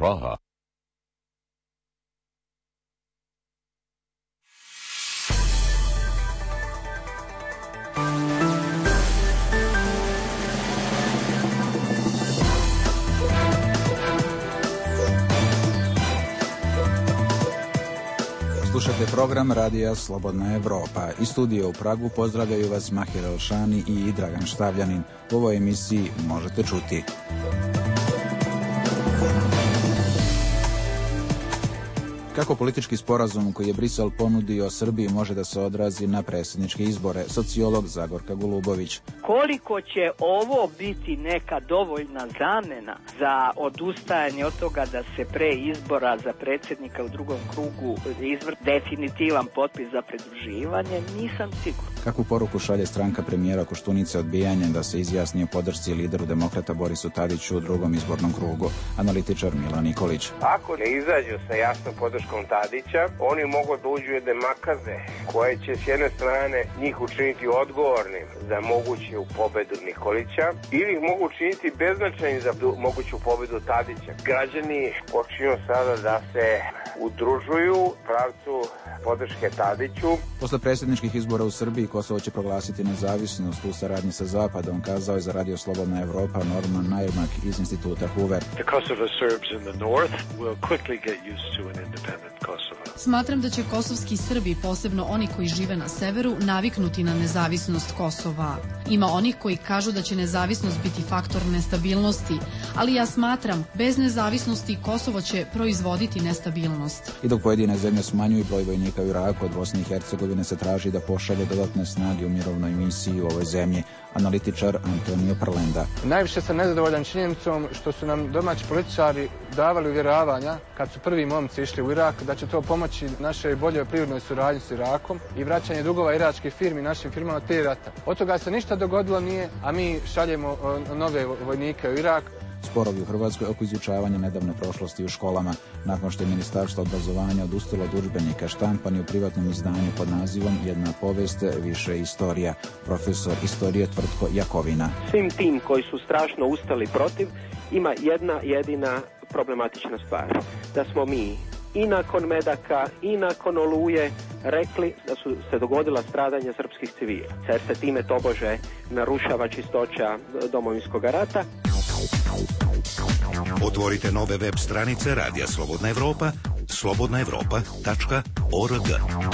Praha. Slušate program Radija Slobodna Evropa. Iz studija u Pragu pozdravljaju vas Mahir Elšani i Dragan Štavljanin. U ovoj emisiji možete čuti: kako politički sporazum koji je Brisel ponudio Srbiji može da se odrazi na predsjedničke izbore, sociolog Zagorka Golubović. Koliko će ovo biti neka dovoljna zamena za odustajanje od toga da se pre izbora za predsjednika u drugom krugu definitivan potpis za pridruživanje, nisam siguran. Kakvu poruku šalje stranka premijera Koštunice odbijanjem da se izjasni o podršci lideru demokrata Borisu Tadiću u drugom izbornom krugu? Analitičar Milan Nikolić. Ako ne izađu sa jasnom podrškom Tadića, oni mogu da uđu jedne makaze koje će s jedne strane njih učiniti odgovornim za moguću pobedu Nikolića ili ih mogu učiniti beznačajnim za moguću pobedu Tadića. Građani počinju sada da se udružuju u pravcu podrške Tadiću. Posle predsjedničkih izbora u Srbiji Kosovo će proglasiti nezavisnost u saradnji sa Zapadom, kazao je za Radio Slobodna Evropa Norman Nairmak iz instituta Hoover. The Kosovo Serbs in the north will quickly get used to an independent Kosovo. Smatram da će kosovski Srbi, posebno oni koji žive na severu, naviknuti na nezavisnost Kosova. Ima onih koji kažu da će nezavisnost biti faktor nestabilnosti, ali ja smatram, bez nezavisnosti Kosovo će proizvoditi nestabilnost. I dok pojedine zemlje smanjuju broj vojnika u Iraku, od Bosne i Hercegovine se traži da pošalje dodatne snage u mirovnoj misiji u ovoj zemlji. Analitičar Antonio Prlenda. Najviše sam nezadovoljan činjenicom što su nam domaći političari davali uvjeravanja, kad su prvi momci išli u Irak, da će to pomoći našoj boljoj privrednoj suradnji s Irakom i vraćanje dugova iračkih firmi našim firmama te rata. Od toga se ništa dogodilo nije, a mi šaljemo nove vojnike u Irak. Sporovi u Hrvatskoj oko izučavanja nedavne prošlosti u školama. Nakon što je Ministarstvo obrazovanja odustalo od udžbenika štampani u privatnom izdanju pod nazivom Jedna povest, više istorija. Profesor istorije Tvrtko Jakovina. Svim tim koji su strašno ustali protiv, ima jedna jedina problematična stvar. Da smo mi i nakon Medaka i nakon Oluje rekli da su se dogodila stradanja srpskih civila. Jer se time tobože narušava čistoća Domovinskog rata. Otvorite nove web stranice Radija Slobodna Evropa, slobodnaevropa.org.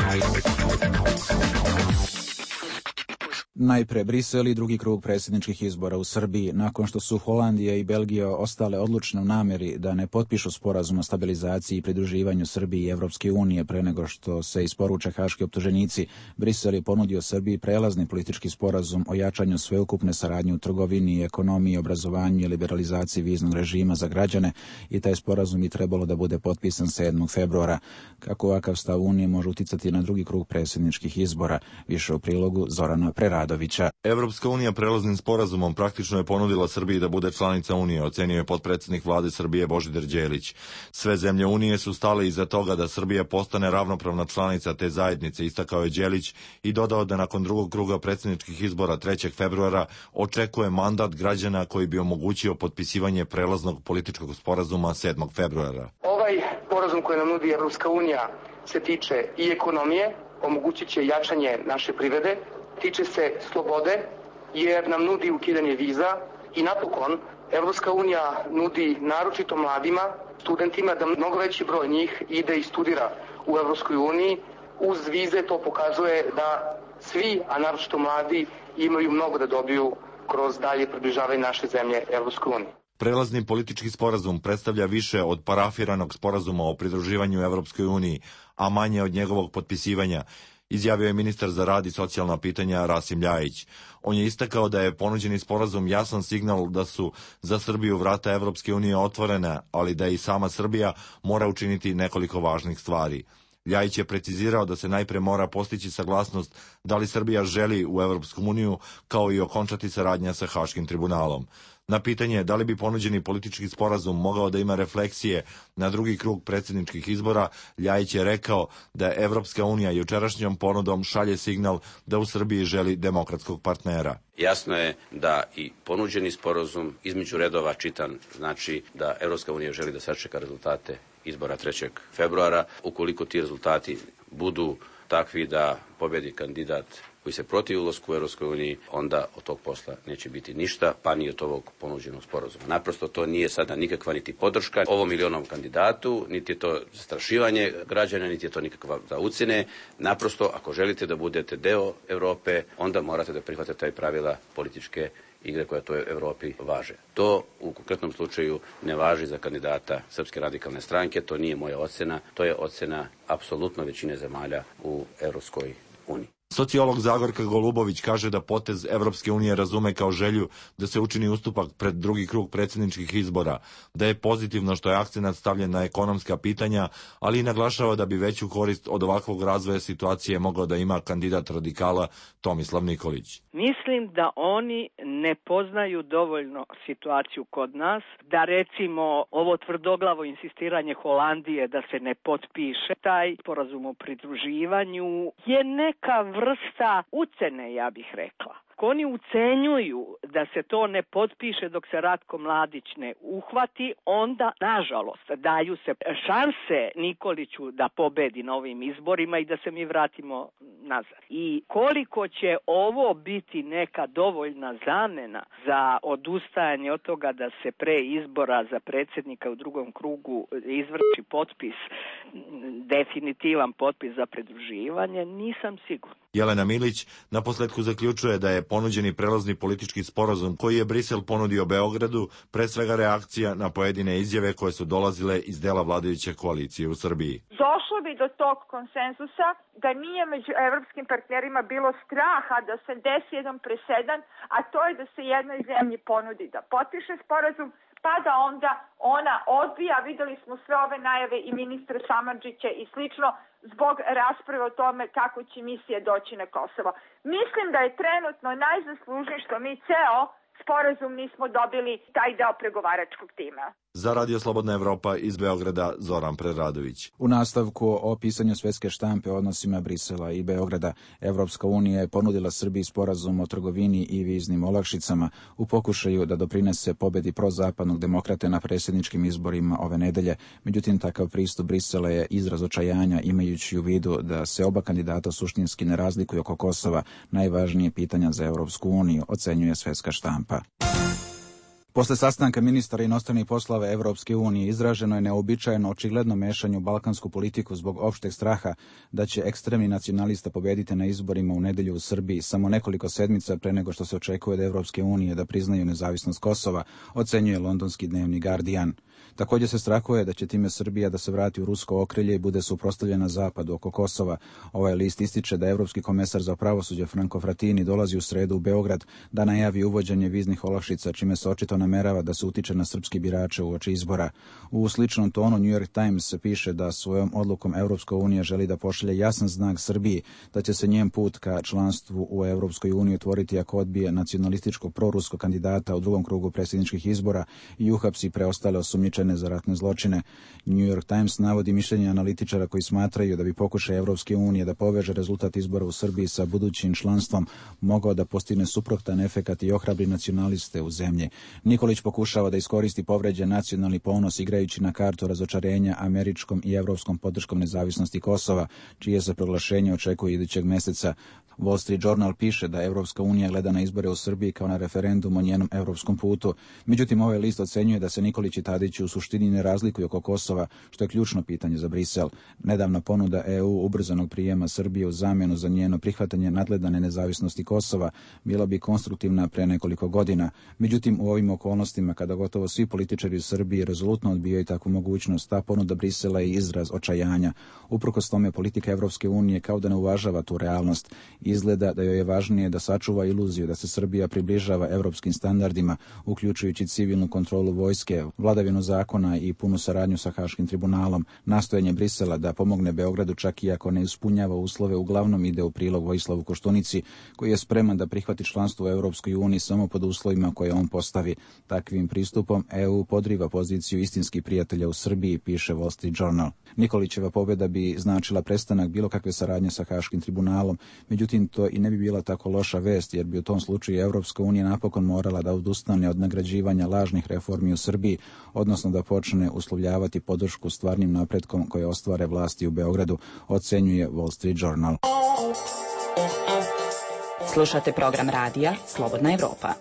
Najpre Brisel i drugi krug predsjedničkih izbora u Srbiji. Nakon što su Holandija i Belgija ostale odlučne u namjeri da ne potpišu sporazum o stabilizaciji i pridruživanju Srbiji i Evropske unije pre nego što se isporuče haški optuženici, Brisel je ponudio Srbiji prelazni politički sporazum o jačanju sveukupne saradnje u trgovini, ekonomiji, obrazovanju i liberalizaciji viznog režima za građane i taj sporazum bi trebalo da bude potpisan 7. februara. Kako ovakav stav Unije može uticati na drugi krug predsjedničkih izbora? Više u prilogu Zorana Preradovića. Evropska unija prelaznim sporazumom praktično je ponudila Srbiji da bude članica Unije, ocenio je potpredsjednik vlade Srbije Božidar Đelić. Sve zemlje Unije su stale iza toga da Srbija postane ravnopravna članica te zajednice, istakao je Đelić i dodao da nakon drugog kruga predsjedničkih izbora 3. februara očekuje mandat građana koji bi omogućio potpisivanje prelaznog političkog sporazuma 7. februara. Ovaj sporazum koji nam nudi Evropska unija se tiče i ekonomije, omogućit će jačanje naše privrede, tiče se slobode, jer nam nudi ukidanje viza i napokon Evropska unija nudi naročito mladima, studentima, da mnogo veći broj njih ide i studira u Evropskoj uniji. Uz vize to pokazuje da svi, a naročito mladi, imaju mnogo da dobiju kroz dalje približavanje naše zemlje Evropskoj uniji. Prelazni politički sporazum predstavlja više od parafiranog sporazuma o pridruživanju Evropskoj uniji, a manje od njegovog potpisivanja, izjavio je ministar za rad i socijalna pitanja Rasim Ljajić. On je istakao da je ponuđeni sporazum jasan signal da su za Srbiju vrata Evropske unije otvorena, ali da i sama Srbija mora učiniti nekoliko važnih stvari. Ljajić je precizirao da se najpre mora postići saglasnost da li Srbija želi u Evropsku uniju, kao i okončati saradnja sa Haškim tribunalom. Na pitanje da li bi ponuđeni politički sporazum mogao da ima refleksije na drugi krug predsjedničkih izbora, Ljajić je rekao da Evropska unija jučerašnjom ponudom šalje signal da u Srbiji želi demokratskog partnera. Jasno je da i ponuđeni sporazum između redova čitan znači da Evropska unija želi da sačeka rezultate izbora 3. februara. Ukoliko ti rezultati budu takvi da pobedi kandidat koji se protiv ulasku u Europskoj uniji, onda od tog posla neće biti ništa, pa ni od ovog ponuđenog sporazuma. Naprosto to nije sada nikakva niti podrška ovom ili onom kandidatu, niti je to zastrašivanje građana, niti je to nikakva da ucene. Naprosto, ako želite da budete deo Europe, onda morate da prihvatite taj pravila političke igre koja to u Europi važe. To u konkretnom slučaju ne važi za kandidata Srpske radikalne stranke, to nije moja ocena, to je ocena apsolutno većine zemalja u Europskoj uniji. Sociolog Zagorka Golubović kaže da potez Evropske unije razume kao želju da se učini ustupak pred drugi krug predsjedničkih izbora, da je pozitivno što je akcenat stavljen na ekonomska pitanja, ali i naglašava da bi veću korist od ovakvog razvoja situacije mogao da ima kandidat radikala Tomislav Nikolić. Mislim da oni ne poznaju dovoljno situaciju kod nas, da recimo ovo tvrdoglavo insistiranje Holandije da se ne potpiše taj sporazum o pridruživanju je neka vrsta ucene, ja bih rekla. Ako oni ucenjuju da se to ne potpiše dok se Ratko Mladić ne uhvati, onda, nažalost, daju se šanse Nikoliću da pobedi na ovim izborima i da se mi vratimo nazad. I koliko će ovo biti neka dovoljna zamena za odustajanje od toga da se pre izbora za predsjednika u drugom krugu izvrši potpis, definitivan potpis za pridruživanje, nisam sigurna. Jelena Milić naposletku zaključuje da je ponuđeni prelazni politički sporazum koji je Brisel ponudio Beogradu pre svega reakcija na pojedine izjave koje su dolazile iz dela vladajuće koalicije u Srbiji. Došlo bi do tog konsenzusa da nije među evropskim partnerima bilo straha da se desi jedan presedan, a to je da se jednoj zemlji ponudi da potpiše sporazum, pa da onda ona odbija. Videli smo sve ove najave i ministra Samardžića i slično zbog rasprave o tome kako će misije doći na Kosovo. Mislim da je trenutno najzaslužnije što mi ceo sporazum nismo dobili taj deo pregovaračkog tima. Za Radio Slobodna Evropa iz Beograda Zoran Preradović. U nastavku o pisanju svetske štampe o odnosima Brisela i Beograda, Evropska unija je ponudila Srbiji sporazum o trgovini i viznim olakšicama u pokušaju da doprinese pobedi prozapadnog demokrate na predsjedničkim izborima ove nedelje. Međutim, takav pristup Brisela je izraz očajanja imajući u vidu da se oba kandidata suštinski ne razlikuju oko Kosova, najvažnije pitanja za Evropsku uniju, ocenjuje svetska štampa. Posle sastanka ministara inostranih poslova Evropske unije izraženo je neobičajeno očigledno mešanje u balkansku politiku zbog opšteg straha da će ekstremni nacionalista pobediti na izborima u nedelju u Srbiji samo nekoliko sedmica pre nego što se očekuje od Evropske unije da priznaju nezavisnost Kosova, ocenjuje londonski dnevnik Guardian. Također se strahuje da će time Srbija da se vrati u rusko okrilje i bude suprotstavljena zapadu oko Kosova. Ovaj list ističe da evropski komesar za pravosuđe Franco Frattini dolazi u sredu u Beograd da najavi uvođenje viznih olakšica, čime se očito namerava da se utiče na srpski birače uoči izbora. U sličnom tonu New York Times piše da svojom odlukom Evropska unija želi da pošalje jasan znak Srbiji da će se njen put ka članstvu u Evropskoj uniji otvoriti ako odbije nacionalističkog proruskog kandidata u drugom krugu predsjedničkih izbora i uhapsi preostale osumnjičene za ratne zločine. New York Times navodi mišljenje analitičara koji smatraju da bi pokušaj Evropske unije da poveže rezultat izbora u Srbiji sa budućim članstvom mogao da postigne suprotan efekat i ohrabri nacionaliste u zemlji. Nikolić pokušava da iskoristi povređen nacionalni ponos igrajući na kartu razočarenja američkom i evropskom podrškom nezavisnosti Kosova, čije se proglašenje očekuje idućeg meseca. Wall Street Journal piše da Evropska unija gleda na izbore u Srbiji kao na referendum o njenom evropskom putu. Međutim, ovaj list ocenjuje da se Nikolić i Tadić u suštini ne razlikuju oko Kosova, što je ključno pitanje za Brisel. Nedavna ponuda EU ubrzanog prijema Srbije u zamjenu za njeno prihvatanje nadgledane nezavisnosti Kosova bila bi konstruktivna pre nekoliko godina. Međutim, u ovim okolnostima, kada gotovo svi političari u Srbiji rezolutno odbijaju takvu mogućnost, ta ponuda Brisela je izraz očajanja. Uprkos tome, politika Evropske unije kao da ne uvažava tu realnost. Izgleda da joj je važnije da sačuva iluziju da se Srbija približava evropskim standardima, uključujući civilnu kontrolu vojske, vladavinu zakona zakona i punu saradnju sa Haškim tribunalom. Nastojanje Brisela da pomogne Beogradu, čak i ako ne ispunjava uslove, uglavnom ide u prilog Vojislavu Koštunici, koji je spreman da prihvati članstvo u Europskoj uniji samo pod uslovima koje on postavi. Takvim pristupom EU podriva poziciju istinskih prijatelja u Srbiji, piše Wall Street Journal. Nikolićeva pobjeda bi značila prestanak bilo kakve saradnje sa Haškim tribunalom, međutim to i ne bi bila tako loša vest, jer bi u tom slučaju Evropska unija napokon morala da odustane od nagrađivanja lažnih reformi u Srbiji, odnosno da počne uslovljavati podršku stvarnim napretkom koje ostvare vlasti u Beogradu, ocenjuje Wall Street Journal. Slušate program radija Slobodna Evropa.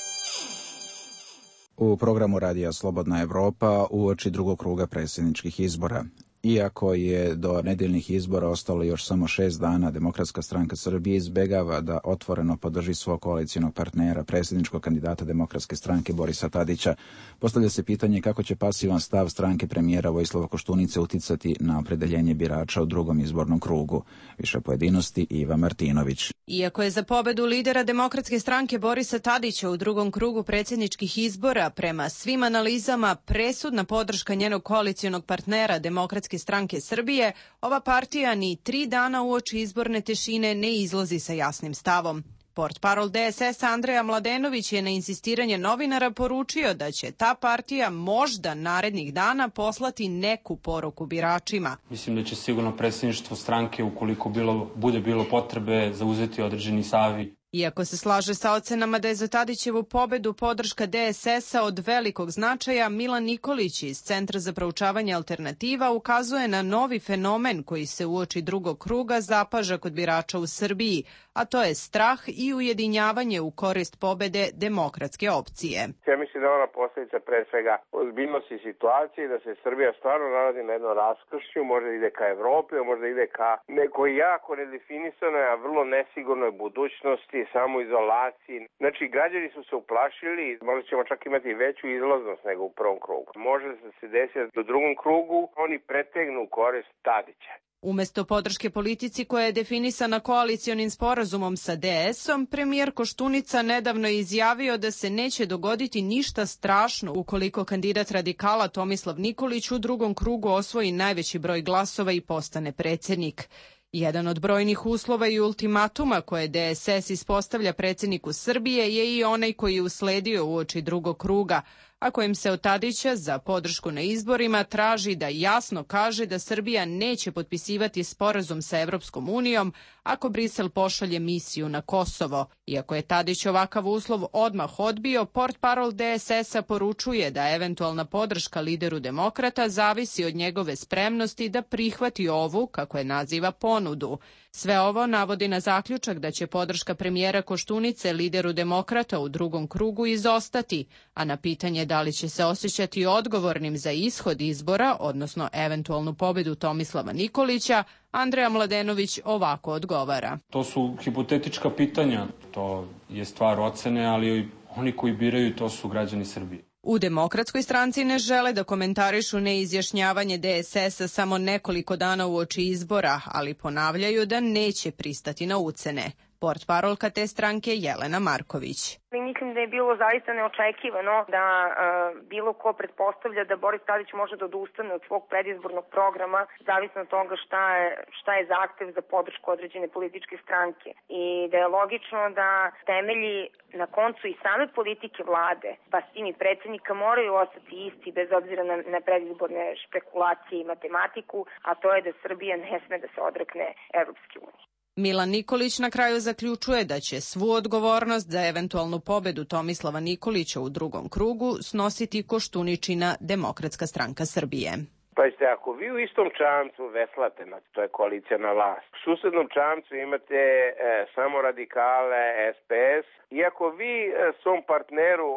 U programu radija Slobodna Evropa uoči drugog kruga predsjedničkih izbora. Iako je do nedeljnih izbora ostalo još samo 6 dana, Demokratska stranka Srbije izbegava da otvoreno podrži svog koalicijonog partnera, predsjedničkog kandidata Demokratske stranke Borisa Tadića. Postavlja se pitanje kako će pasivan stav stranke premijera Vojislava Koštunice uticati na opredeljenje birača u drugom izbornom krugu. Više pojedinosti Iva Martinović. Iako je za pobedu lidera Demokratske stranke Borisa Tadića u drugom krugu predsjedničkih izbora prema svim analizama presudna podrška njenog koalicijonog partnera Demokratske stranke Srbije, ova partija ni 3 dana uoči izborne tišine ne izlazi sa jasnim stavom. Portparol DSS-a Andreja Mladenović je na insistiranje novinara poručio da će ta partija možda narednih dana poslati neku poruku biračima. Mislim da će sigurno predsjedništvo stranke, ukoliko bude bilo potrebe, zauzeti određeni stavi. Iako se slaže sa ocenama da je za Tadićevu pobedu podrška DSS-a od velikog značaja, Milan Nikolić iz Centra za proučavanje alternativa ukazuje na novi fenomen koji se uoči drugog kruga zapaža kod birača u Srbiji, a to je strah i ujedinjavanje u korist pobede demokratske opcije. Ja mislim da ona posljedica pre svega ozbiljnosti situacije, da se Srbija stvarno nalazi na jednom raskršću, možda ide ka Evropi, možda ide ka nekoj jako nedefinisanoj, a vrlo nesigurnoj budućnosti, samoizolaciji. Znači, građani su se uplašili, možda ćemo čak imati veću izlaznost nego u prvom krugu. Može da se desi da u drugom krugu oni pretegnu korist Tadića. Umesto podrške politici koja je definisana koalicionim sporazumom sa DS-om, premijer Koštunica nedavno je izjavio da se neće dogoditi ništa strašno ukoliko kandidat radikala Tomislav Nikolić u drugom krugu osvoji najveći broj glasova i postane predsjednik. Jedan od brojnih uslova i ultimatuma koje DSS ispostavlja predsjedniku Srbije je i onaj koji je usledio uoči drugog kruga, a kojim se od Tadića za podršku na izborima traži da jasno kaže da Srbija neće potpisivati sporazum sa Evropskom unijom ako Brisel pošalje misiju na Kosovo. Iako je Tadić ovakav uslov odmah odbio, portparol DSS-a poručuje da eventualna podrška lideru demokrata zavisi od njegove spremnosti da prihvati ovu, kako je naziva, ponudu. Sve ovo navodi na zaključak da će podrška premijera Koštunice lideru demokrata u drugom krugu izostati, a na pitanje da li će se osjećati odgovornim za ishod izbora, odnosno eventualnu pobedu Tomislava Nikolića, Andreja Mladenović ovako odgovara. To su hipotetička pitanja, to je stvar ocene, ali oni koji biraju to su građani Srbije. U Demokratskoj stranci ne žele da komentarišu neizjašnjavanje DSS-a samo nekoliko dana uoči izbora, ali ponavljaju da neće pristati na ucene. Portparolka te stranke Jelena Marković. Mislim da je bilo zaista neočekivano da bilo ko pretpostavlja da Boris Tadić može da odustane od svog predizbornog programa, zavisno od toga šta je zahtev za podršku određene političke stranke. I da je logično da temelji na koncu i same politike vlade, pa s tim i predsjednika, moraju ostati isti bez obzira na predizborne špekulacije i matematiku, a to je da Srbija ne sme da se odrekne Evropske unije. Milan Nikolić na kraju zaključuje da će svu odgovornost za eventualnu pobedu Tomislava Nikolića u drugom krugu snositi Koštuničina Demokratska stranka Srbije. Pazite, ako vi u istom čamcu veslate, to je koalicija na vlast, u susednom čamcu imate samo radikale, SPS, i ako vi svom partneru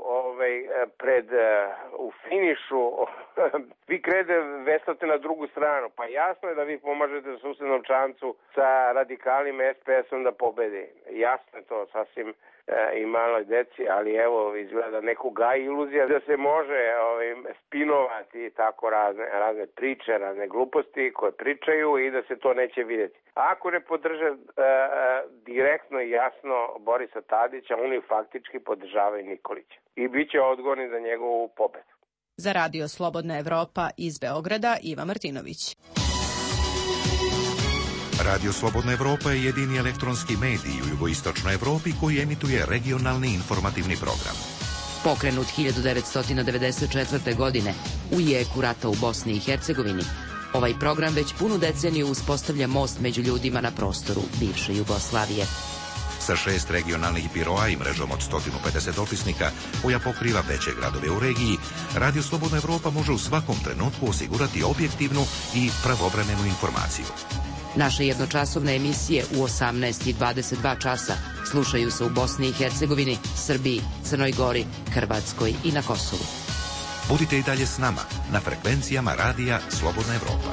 u finišu vi krede veslate na drugu stranu, pa jasno je da vi pomažete u susednom čamcu sa radikalima SPS-om da pobedi. Jasno je to sasvim i maloj deci, ali evo izgleda neku gaji iluzija da se može spinovati tako razne priče, razne gluposti koje pričaju i da se to neće vidjeti. Ako ne podrže direktno i jasno Borisa Tadića, oni faktički podržavaju Nikolića i bit će odgovorni za njegovu pobedu. Za Radio Slobodna Evropa iz Beograda, Iva Martinović. Radio Slobodna Evropa je jedini elektronski medij u jugoistočnoj Evropi koji emituje regionalni informativni program. Pokrenut 1994. godine u jeku rata u Bosni i Hercegovini, ovaj program već punu deceniju uspostavlja most među ljudima na prostoru bivše Jugoslavije. Sa 6 regionalnih biroa i mrežom od 150 dopisnika koja pokriva veće gradove u regiji, Radio Slobodna Evropa može u svakom trenutku osigurati objektivnu i pravovremenu informaciju. Naše jednočasovne emisije u 18 i 22 časa slušaju se u Bosni i Hercegovini, Srbiji, Crnoj Gori, Hrvatskoj i na Kosovu. Budite i dalje s nama na frekvencijama Radija Slobodna Evropa.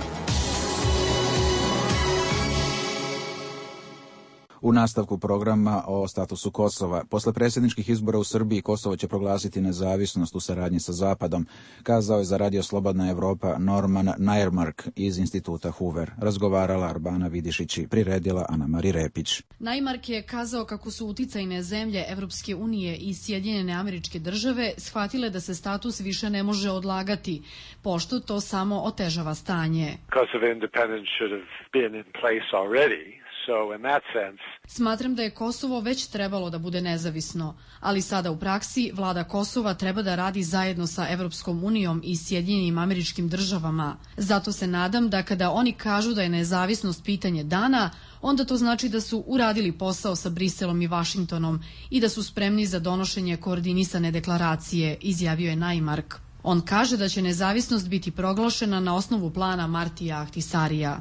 U nastavku programa o statusu Kosova. Posle predsjedničkih izbora u Srbiji Kosovo će proglasiti nezavisnost u saradnji sa Zapadom, kazao je za Radio Slobodna Evropa Norman Nairmark iz instituta Hoover. Razgovarala Arbana Vidišić i priredila Ana-Mari Repić. Nairmark je kazao kako su uticajne zemlje Evropske unije i Sjedinjene Američke Države shvatile da se status više ne može odlagati, pošto to samo otežava stanje. Kosovo independence should have been in place already. So in that sense, smatram da je Kosovo već trebalo da bude nezavisno, ali sada u praksi vlada Kosova treba da radi zajedno sa Evropskom unijom i Sjedinjenim Američkim Državama. Zato se nadam da kada oni kažu da je nezavisnost pitanje dana, onda to znači da su uradili posao sa Briselom i Vašingtonom i da su spremni za donošenje koordinisane deklaracije, izjavio je Nairmark. On kaže da će nezavisnost biti proglašena na osnovu plana Martija Ahtisarija.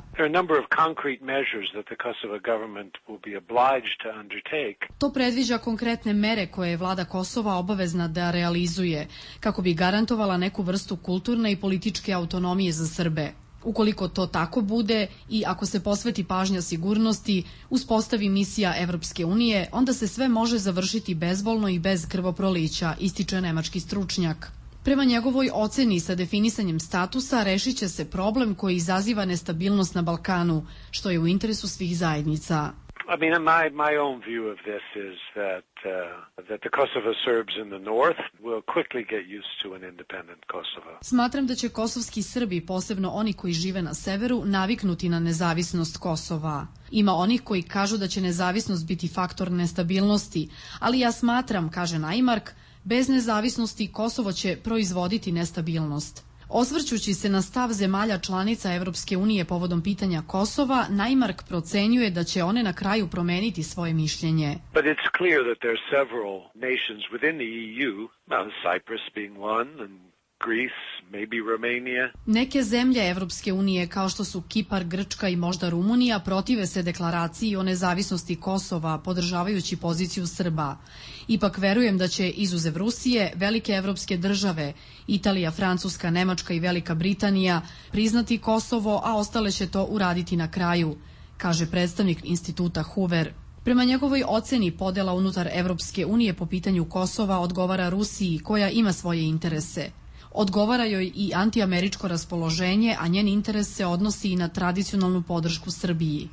To predviđa konkretne mere koje je vlada Kosova obavezna da realizuje, kako bi garantovala neku vrstu kulturne i političke autonomije za Srbe. Ukoliko to tako bude i ako se posveti pažnja sigurnosti, uspostavi misija Evropske unije, onda se sve može završiti bezbolno i bez krvoprolića, ističe nemački stručnjak. Prema njegovoj oceni sa definisanjem statusa rešit će se problem koji izaziva nestabilnost na Balkanu, što je u interesu svih zajednica. I mean, my own view of this is that the Kosovo Serbs in the north will quickly get used to an independent Kosovo. Smatram da će kosovski Srbi, posebno oni koji žive na severu, naviknuti na nezavisnost Kosova. Ima onih koji kažu da će nezavisnost biti faktor nestabilnosti, ali ja smatram, kaže Nairmark, bez nezavisnosti Kosovo će proizvoditi nestabilnost. Osvrćući se na stav zemalja članica Evropske unije povodom pitanja Kosova, Nairmark procenjuje da će one na kraju promeniti svoje mišljenje. But it's clear that there are several nations within the EU, Cyprus being one and Greece, maybe Romania. Neke zemlje Evropske unije, kao što su Kipar, Grčka i možda Rumunija, protive se deklaraciji o nezavisnosti Kosova, podržavajući poziciju Srba. Ipak verujem da će, izuzev Rusije, velike evropske države, Italija, Francuska, Nemačka i Velika Britanija, priznati Kosovo, a ostale će to uraditi na kraju, kaže predstavnik instituta Hoover. Prema njegovoj oceni, podela unutar Evropske unije po pitanju Kosova odgovara Rusiji, koja ima svoje interese. Odgovara joj i antiameričko raspoloženje, a njen interes se odnosi i na tradicionalnu podršku Srbiji.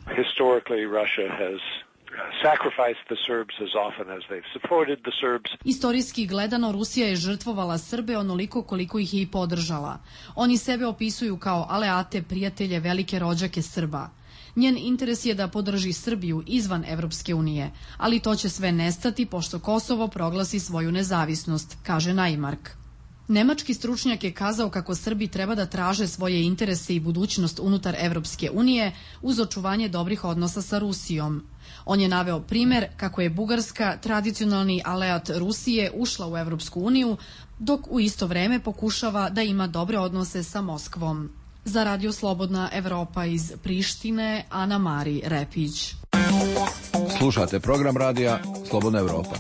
Istorijski gledano, Rusija je žrtvovala Srbe onoliko koliko ih je i podržala. Oni sebe opisuju kao aleate, prijatelje, velike rođake Srba. Njen interes je da podrži Srbiju izvan Evropske unije, ali to će sve nestati pošto Kosovo proglasi svoju nezavisnost, kaže Nairmark. Nemački stručnjak je kazao kako Srbi treba da traže svoje interese i budućnost unutar Evropske unije uz očuvanje dobrih odnosa sa Rusijom. On je naveo primer kako je Bugarska, tradicionalni aleat Rusije, ušla u Evropsku uniju, dok u isto vreme pokušava da ima dobre odnose sa Moskvom. Za Radio Slobodna Evropa iz Prištine, Ana-Mari Repić. Slušate program radija Slobodna Evropa.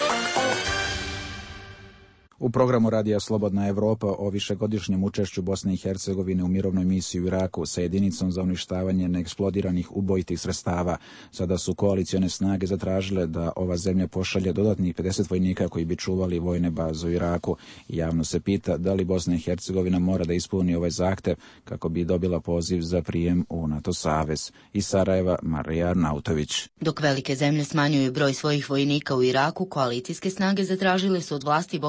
U programu Radija Slobodna Evropa o višegodišnjem učešću Bosne i Hercegovine u mirovnoj misiji u Iraku sa jedinicom za uništavanje neeksplodiranih ubojitih sredstava. Sada su koalicione snage zatražile da ova zemlja pošalje dodatnih 50 vojnika koji bi čuvali vojne baze u Iraku. Javno se pita da li Bosna i Hercegovina mora da ispuni ovaj zahtev kako bi dobila poziv za prijem u NATO savez. Iz Sarajeva, Marija Arnautović. Dok velike zemlje smanjuju broj svojih vojnika u Iraku, koalicijske snage zatražile su od vlasti Bosne i Hercegovine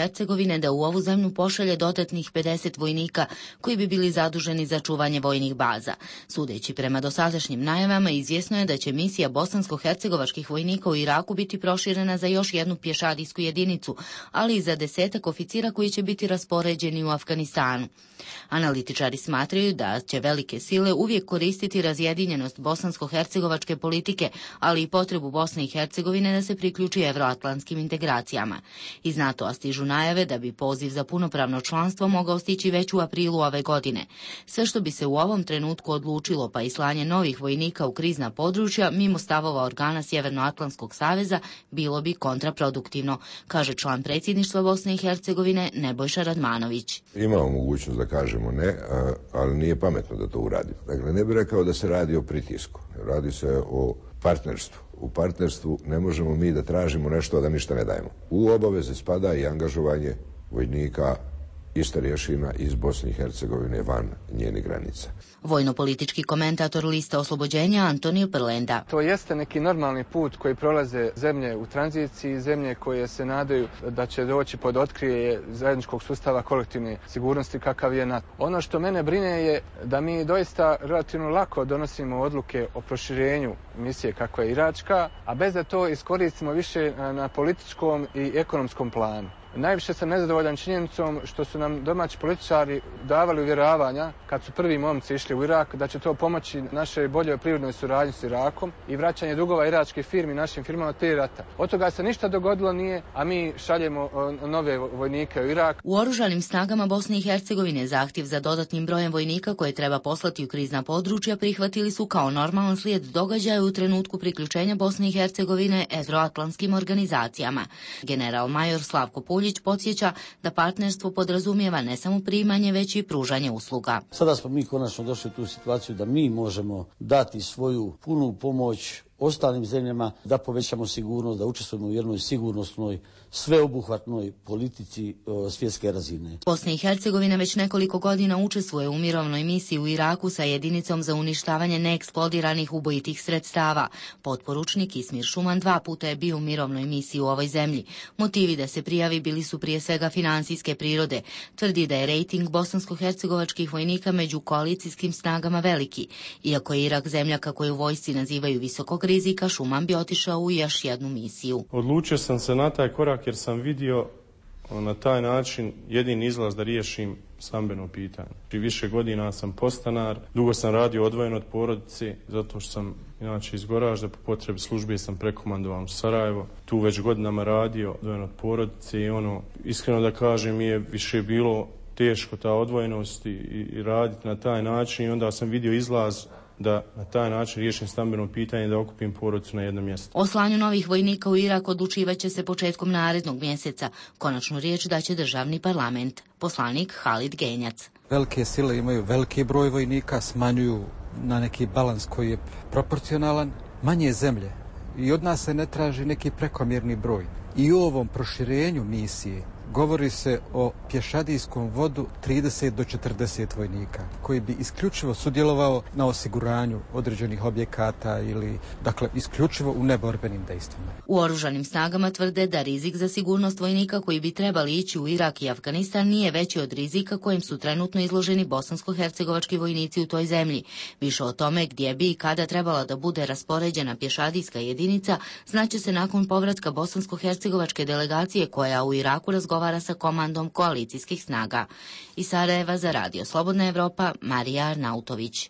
Hercegovine da u ovu zemlju pošalje dodatnih 50 vojnika koji bi bili zaduženi za čuvanje vojnih baza. Sudeći prema dosadašnjim najavama, izvjesno je da će misija bosansko-hercegovačkih vojnika u Iraku biti proširena za još jednu pješadijsku jedinicu, ali i za 10 oficira koji će biti raspoređeni u Afganistanu. Analitičari smatraju da će velike sile uvijek koristiti razjedinjenost bosansko-hercegovačke politike, ali i potrebu Bosne i Hercegovine da se priključi evroatlantskim integracijama. Iz NATO-a stižu najave da bi poziv za punopravno članstvo mogao stići već u aprilu ove godine. Sve što bi se u ovom trenutku odlučilo, pa i slanje novih vojnika u krizna područja, mimo stavova organa Sjevernoatlantskog saveza, bilo bi kontraproduktivno, kaže član predsjedništva Bosne i Hercegovine Nebojša Radmanović. Imamo mogućnost da kažemo ne, ali nije pametno da to uradimo. Dakle, ne bih rekao da se radi o pritisku. Radi se o partnerstvu. U partnerstvu ne možemo mi da tražimo nešto, a da ništa ne dajemo. U obaveze spada i angažovanje vojnika i starješina iz Bosne i Hercegovine van njenih granica. Vojno-politički komentator Liste oslobođenja Antonio Prlenda. To jeste neki normalni put koji prolaze zemlje u tranziciji, zemlje koje se nadaju da će doći pod otkrije zajedničkog sustava kolektivne sigurnosti kakav je NATO. Ono što mene brine je da mi doista relativno lako donosimo odluke o proširenju misije kakva je iračka, a bez da to iskoristimo više na političkom i ekonomskom planu. Najviše sam nezadovoljan činjenicom što su nam domaći političari davali uvjeravanja kad su prvi momci išli u Irak da će to pomoći našoj boljoj privrednoj suradnji s Irakom i vraćanje dugova iračkih firmi našim firmama prije rata. Od toga se ništa dogodilo nije, a mi šaljemo nove vojnike u Irak. U oružanim snagama Bosne i Hercegovine zahtjev za dodatnim brojem vojnika koje treba poslati u krizna područja prihvatili su kao normalan slijed događaja u trenutku priključenja Bosne i Hercegovine evroatlantskim organizacijama. General major Slavko Puljić podsjeća da partnerstvo podrazumijeva ne samo primanje, već i pružanje usluga. Sada smo mi konačno došli u tu situaciju da mi možemo dati svoju punu pomoć ostalim zemljama, da povećamo sigurnost, da učestvujemo u jednoj sigurnosnoj, sveobuhvatnoj politici svjetske razine. Bosna i Hercegovina već nekoliko godina učestvuje u mirovnoj misiji u Iraku sa jedinicom za uništavanje neeksplodiranih ubojitih sredstava. Potporučnik Ismir Šuman 2 puta je bio u mirovnoj misiji u ovoj zemlji. Motivi da se prijavi bili su prije svega financijske prirode. Tvrdi da je rejting bosansko-hercegovačkih vojnika među koalicijskim snagama veliki. Iako je Irak zemlja kako je u vojsci nazivaju visokog rizika, Šuman bi otišao u još jednu misiju. Odlučio sam se na taj korak jer sam vidio na taj način jedini izlaz da riješim stambeno pitanje. Više godina sam podstanar, dugo sam radio odvojeno od porodice, zato što sam inače iz Goražda, po potrebi službe sam prekomandovan u Sarajevo. Tu već godinama radio odvojeno od porodice i iskreno da kažem, mi je više bilo teško ta odvojenost i raditi na taj način i onda sam vidio izlaz da na taj način riješim stambeno pitanje i da okupim porodicu na jednom mjestu. O slanju novih vojnika u Irak odlučivat će se početkom narednog mjeseca. Konačnu riječ daće državni parlament. Poslanik Halid Genjac. Velike sile imaju veliki broj vojnika, smanjuju na neki balans koji je proporcionalan. Manje zemlje i od nas se ne traži neki prekomjerni broj. I u ovom proširenju misije govori se o pješadijskom vodu 30 do 40 vojnika koji bi isključivo sudjelovao na osiguranju određenih objekata ili, dakle, isključivo u neborbenim dejstvima. U oružanim snagama tvrde da rizik za sigurnost vojnika koji bi trebali ići u Irak i Afganistan nije veći od rizika kojim su trenutno izloženi bosansko-hercegovački vojnici u toj zemlji. Više o tome gdje bi i kada trebala da bude raspoređena pješadijska jedinica znaće se nakon povratka bosansko-hercegovačke delegacije koja u Iraku razgovara sa komandom koalicijskih snaga. Iz Sarajeva za Radio Slobodna Evropa, Marija Arnautović.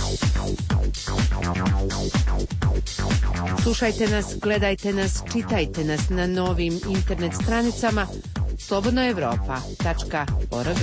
Slušajte nas, gledajte nas, čitajte nas na novim internet stranicama slobodnaevropa.org.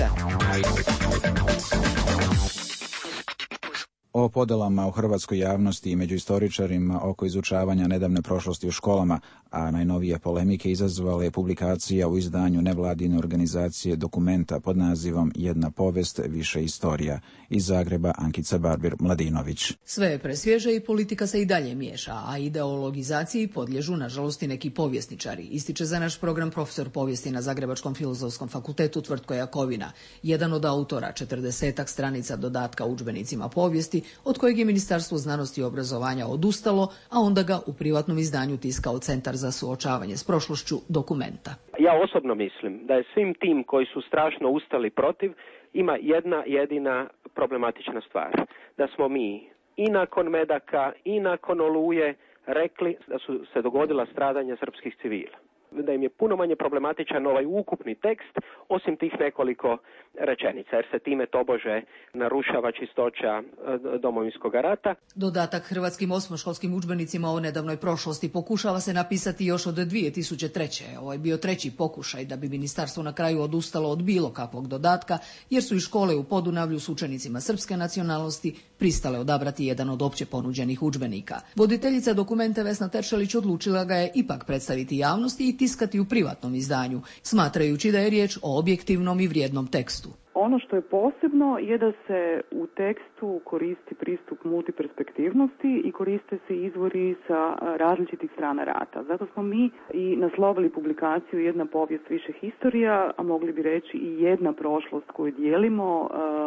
O podelama u hrvatskoj javnosti i među istoričarima oko izučavanja nedavne prošlosti u školama, a najnovije polemike izazvala je publikacija u izdanju nevladine organizacije dokumenta pod nazivom Jedna povest, više istorija. Iz Zagreba Ankica Barbir-Mladinović. Sve je presvježe i politika se i dalje miješa, a ideologizaciji podliježu nažalost i neki povjesničari. Ističe za naš program profesor povijesti na Zagrebačkom filozofskom fakultetu Tvrtko Jakovina. Jedan od autora 40-ak stranica dodatka udžbenicima povijesti od kojeg je Ministarstvo znanosti i obrazovanja odustalo, a onda ga u privatnom izdanju tiskao Centar za suočavanje s prošlošću Dokumenta. Ja osobno mislim da je svim tim koji su strašno ustali protiv ima jedna jedina problematična stvar. Da smo mi i nakon Medaka i nakon Oluje rekli da su se dogodila stradanja srpskih civila. Da im je puno manje problematičan ovaj ukupni tekst, osim tih nekoliko rečenica, jer se time tobože narušava čistoća Domovinskog rata. Dodatak hrvatskim osmoškolskim udžbenicima o nedavnoj prošlosti pokušava se napisati još od 2003. Ovo je bio treći pokušaj da bi ministarstvo na kraju odustalo od bilo kakvog dodatka, jer su i škole u Podunavlju s učenicima srpske nacionalnosti pristale odabrati jedan od opće ponuđenih udžbenika. Voditeljica Dokumenta Vesna Teršelić odlučila ga je ipak predstaviti javnosti i tiskati u privatnom izdanju, smatrajući da je riječ o objektivnom i vrijednom tekstu. Ono što je posebno je da se u tekstu koristi pristup multiperspektivnosti i koriste se izvori sa različitih strana rata. Zato smo mi i naslovili publikaciju Jedna povijest više historija, a mogli bi reći i jedna prošlost koju dijelimo,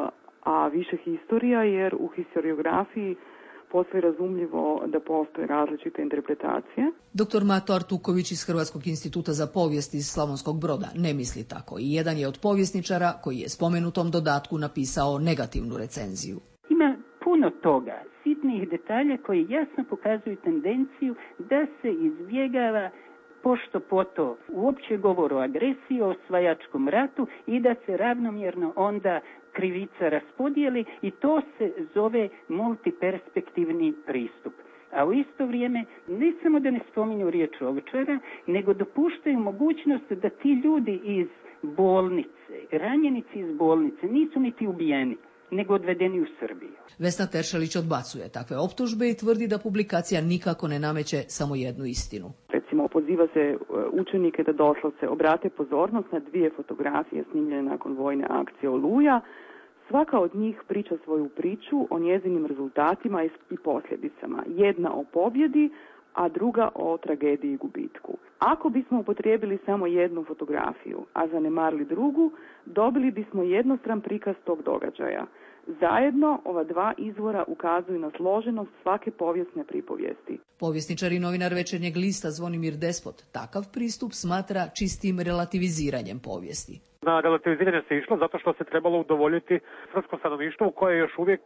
a više historija, jer u historiografiji posve razumljivo da postoje različite interpretacije. Dr. Mato Artuković iz Hrvatskog instituta za povijest iz Slavonskog Broda ne misli tako i jedan je od povjesničara koji je spomenutom dodatku napisao negativnu recenziju. Ima puno toga, sitnih detalja koji jasno pokazuju tendenciju da se izbjegava pošto poto uopće govor o agresiji, o osvajačkom ratu i da se ravnomjerno onda krivica raspodijeli i to se zove multiperspektivni pristup. A u isto vrijeme ne samo da ne spominju riječ ovčara, nego dopuštaju mogućnost da ti ljudi iz bolnice, ranjenici iz bolnice, nisu niti ubijeni, nego odvedeni u Srbiju. Vesna Teršelić odbacuje takve optužbe i tvrdi da publikacija nikako ne nameće samo jednu istinu. Recimo, poziva se učenike da doslovce obrate pozornost na 2 fotografije snimljene nakon vojne akcije Oluja. Svaka od njih priča svoju priču o njezinim rezultatima i posljedicama. Jedna o pobjedi, a druga o tragediji i gubitku. Ako bismo upotrijebili samo jednu fotografiju, a zanemarili drugu, dobili bismo jednostran prikaz tog događaja. Zajedno ova 2 izvora ukazuju na složenost svake povijesne pripovijesti. Povjesničar i novinar Večernjeg lista Zvonimir Despot takav pristup smatra čistim relativiziranjem povijesti. Na relativiziranje se išlo zato što se trebalo udovoljiti srpskom stanovništvu koje još uvijek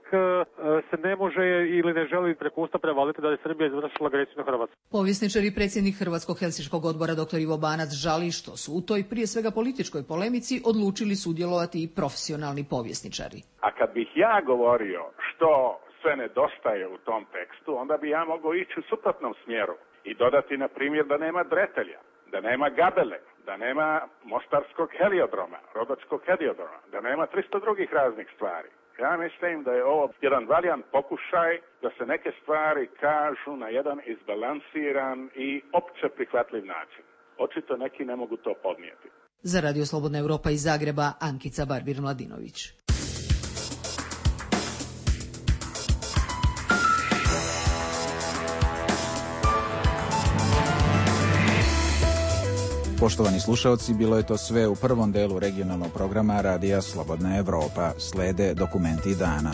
se ne može ili ne želi preko usta prevaliti da je Srbija izvršila agresiju na Hrvatsku. Povjesničar i predsjednik Hrvatskog helsinškog odbora dr. Ivo Banac žali što su u toj prije svega političkoj polemici odlučili sudjelovati i profesionalni povjesničari. A kad bih ja govorio što sve nedostaje u tom tekstu, onda bi ja mogao ići u suprotnom smjeru i dodati, na primjer, da nema Dretelja, da nema Gabele, da nema Mostarskog heliodroma, Rodočkog heliodroma, da nema 300 drugih raznih stvari. Ja mislim da je ovo jedan valjan pokušaj da se neke stvari kažu na jedan izbalansiran i opće prihvatljiv način. Očito neki ne mogu to podnijeti. Za Radio Slobodna Europa iz Zagreba, Ankica Barbir-Mladinović. Poštovani slušalci, bilo je to sve u prvom delu regionalnog programa Radija Slobodna Evropa. Slede dokumenti dana.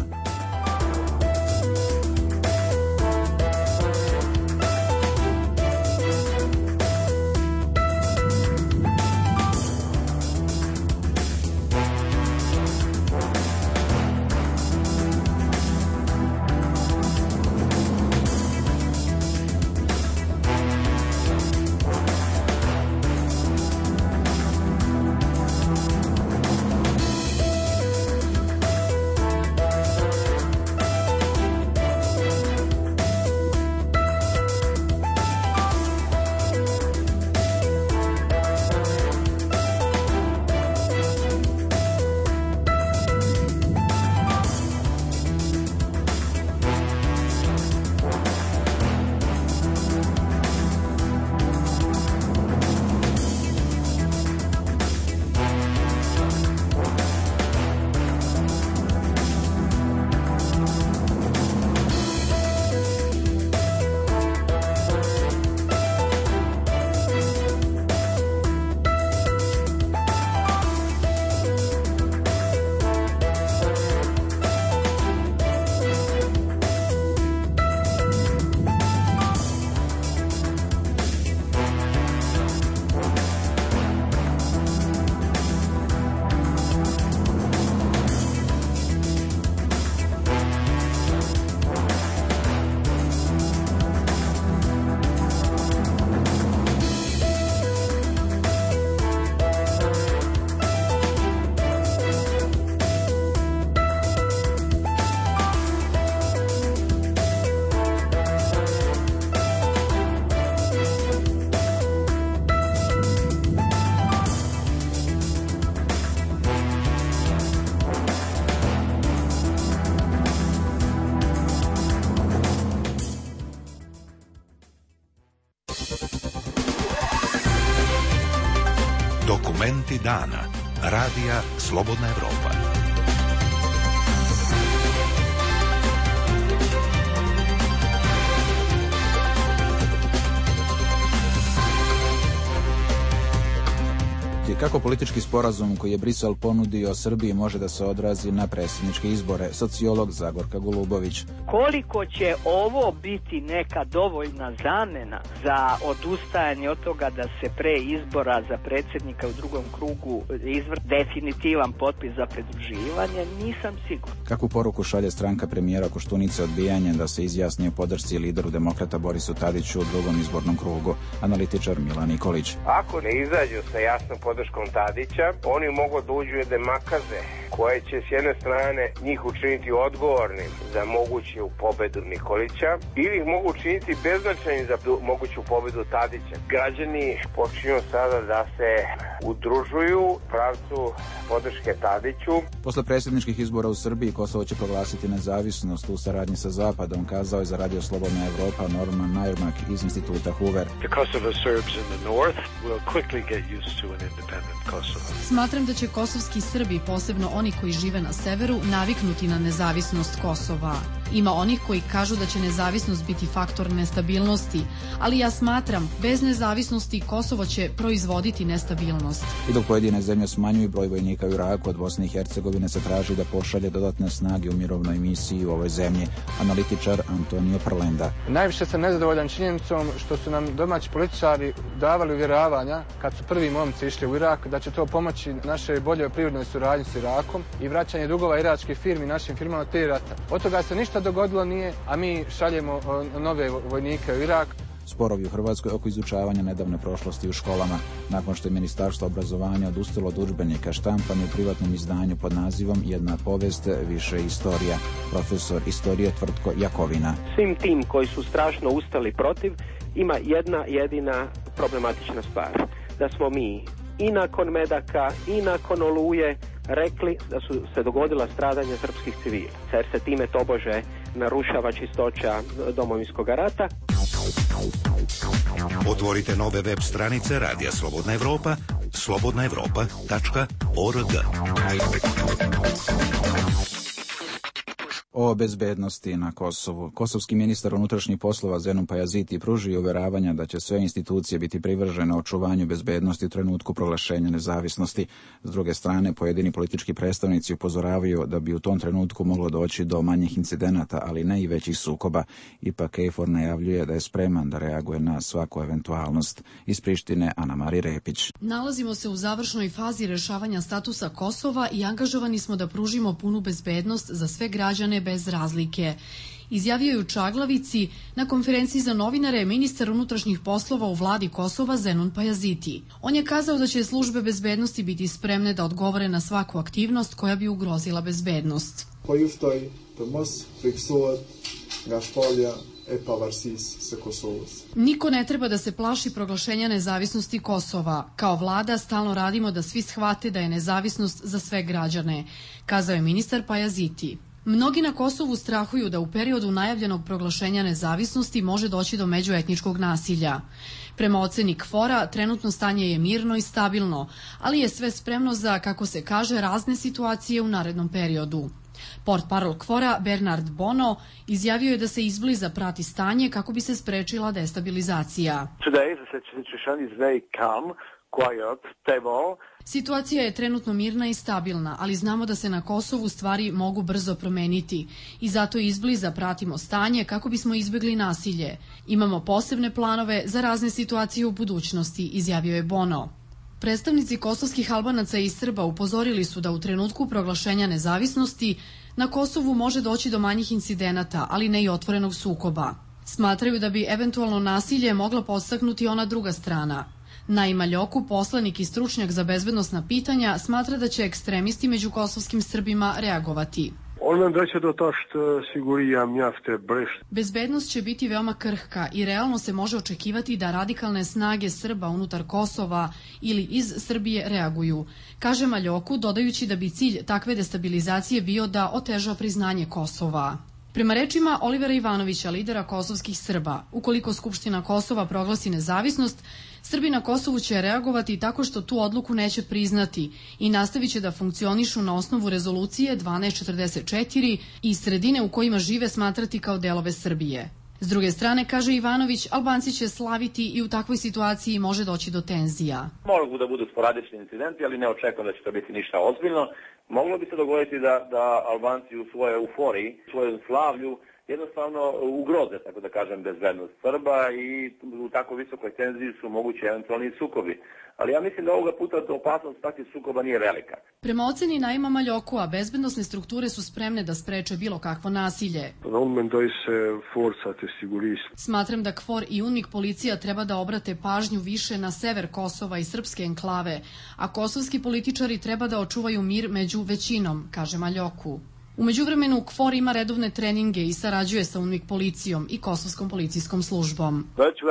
lenti dana. Radija Slobodna Evropa. Kako politički sporazum koji je Brisel ponudio Srbiji može da se odrazi na predsjedničke izbore? Sociolog Zagorka Golubović. Koliko će ovo biti neka dovoljna zamena za odustajanje od toga da se pre izbora za predsjednika u drugom krugu definitivan potpis za pridruživanje, nisam siguran. Kakvu poruku šalje stranka premijera Koštunice odbijanjem da se izjasni o podršci lideru demokrata Borisu Tadiću u drugom izbornom krugu? Analitičar Milan Nikolić. Ako ne izađu sa jasnom podrškom Tadića, oni mogu da uđu jedne makaze koje će s jedne strane njih učiniti odgovornim za moguću pobedu Nikolića ili ih mogu učiniti beznačajnim za moguću pobedu Tadića. Građani počinju sada da se udružuju u pravcu podrške Tadiću. Posle predsjedničkih izbora u Srbiji Kosovo će proglasiti nezavisnost u saradnji sa Zapadom, kazao je za Radio Slobodna Evropa Norman Nairmak iz instituta Hoover. The Kosovo Serbs in the north will quickly get used to an independent Kosovo. Smatram da će kosovski Srbi, posebno oni koji žive na severu, naviknuti na nezavisnost Kosova. Ima onih koji kažu da će nezavisnost biti faktor nestabilnosti, ali ja smatram, bez nezavisnosti Kosovo će proizvoditi nestabilnost. I dok pojedine zemlje smanjuju broj vojnika u Iraku, od Bosne i Hercegovine se traži da pošalje dodatne snage u mirovnoj misiji u ovoj zemlji. Analitičar Antonio Prlenda. Najviše sam nezadovoljan činjenicom što su nam domaći političari davali uvjeravanja, kad su prvi momci išli u Irak, da će to pomoći našoj boljoj privrednoj suradnji s Irakom i vraćanje dugova iračkih firmi našim firmama te rata. Od toga se ništa dogodilo nije, a mi šaljemo nove vojnike u Irak. Sporovi u Hrvatskoj oko izučavanja nedavne prošlosti u školama. Nakon što je Ministarstvo obrazovanja odustalo od udžbenika, štampan u privatnom izdanju pod nazivom Jedna povest, više istorija. Profesor istorije Tvrtko Jakovina. Svim tim koji su strašno ustali protiv, ima jedna jedina problematična stvar. Da smo mi i nakon Medaka i nakon Oluje rekli da su se dogodila stradanja srpskih civila, jer se time tobože narušava čistoća Domovinskog rata. Otvorite nove web stranice Radija Slobodna Evropa, slobodnaevropa.org. O bezbednosti na Kosovu. Kosovski ministar unutrašnjih poslova Zenun Pajaziti pružio uvjeravanja da će sve institucije biti privržene očuvanju bezbednosti u trenutku proglašenja nezavisnosti. S druge strane, pojedini politički predstavnici upozoravaju da bi u tom trenutku moglo doći do manjih incidenata, ali ne i većih sukoba. Ipak KFOR najavljuje da je spreman da reaguje na svaku eventualnost. Iz Prištine, Ana-Mari Repić. Nalazimo se u završnoj fazi rešavanja statusa Kosova i angažovani smo da pružimo punu bezbednost za sve građane bez razlike. Izjavio je u Čaglavici na konferenciji za novinare ministar unutrašnjih poslova u vladi Kosova Zenun Pajaziti. On je kazao da će službe bezbednosti biti spremne da odgovore na svaku aktivnost koja bi ugrozila bezbednost. Niko ne treba da se plaši proglašenja nezavisnosti Kosova. Kao vlada stalno radimo da svi shvate da je nezavisnost za sve građane, kazao je ministar Pajaziti. Mnogi na Kosovu strahuju da u periodu najavljenog proglašenja nezavisnosti može doći do međuetničkog nasilja. Prema oceni KFOR-a, trenutno stanje je mirno i stabilno, ali je sve spremno za, kako se kaže, razne situacije u narednom periodu. Portparol KFOR-a Bernard Bono izjavio je da se izbliza prati stanje kako bi se sprečila destabilizacija. Situacija je trenutno mirna i stabilna, ali znamo da se na Kosovu stvari mogu brzo promeniti i zato izbliza pratimo stanje kako bismo izbjegli nasilje. Imamo posebne planove za razne situacije u budućnosti, izjavio je Bono. Predstavnici kosovskih Albanaca i Srba upozorili su da u trenutku proglašenja nezavisnosti na Kosovu može doći do manjih incidenata, ali ne i otvorenog sukoba. Smatraju da bi eventualno nasilje mogla podstaknuti ona druga strana. Naima Ljoku, poslanik i stručnjak za bezbednosna pitanja, smatra da će ekstremisti među kosovskim Srbima reagovati. Bezbednost će biti veoma krhka i realno se može očekivati da radikalne snage Srba unutar Kosova ili iz Srbije reaguju, kaže Maljoku, dodajući da bi cilj takve destabilizacije bio da oteža priznanje Kosova. Prema rečima Olivera Ivanovića, lidera kosovskih Srba, ukoliko Skupština Kosova proglasi nezavisnost, Srbi na Kosovu će reagovati tako što tu odluku neće priznati i nastavit će da funkcionišu na osnovu rezolucije 1244 i sredine u kojima žive smatrati kao delove Srbije. S druge strane, kaže Ivanović, Albanci će slaviti i u takvoj situaciji može doći do tenzija. Mogu da budu sporadični incidenti, ali ne očekujem da će to biti ništa ozbiljno. Moglo bi se dogoditi da Albanci u svojoj euforiji, u svojom slavlju, jednostavno ugroze, tako da kažem, bezbednost Srba i u tako visokoj tenziji su mogući eventualni sukobi. Ali ja mislim da ovoga puta opasnost takvih sukoba nije velika. Prema oceni Naima Maljokua, bezbednosne strukture su spremne da spreče bilo kakvo nasilje. Smatram da KFOR i UNMIK policija treba da obrate pažnju više na sever Kosova i srpske enklave, a kosovski političari treba da očuvaju mir među većinom, kaže Maljoku. U međuvremenu KFOR ima redovne treninge i sarađuje sa UNMIK policijom i Kosovskom policijskom službom.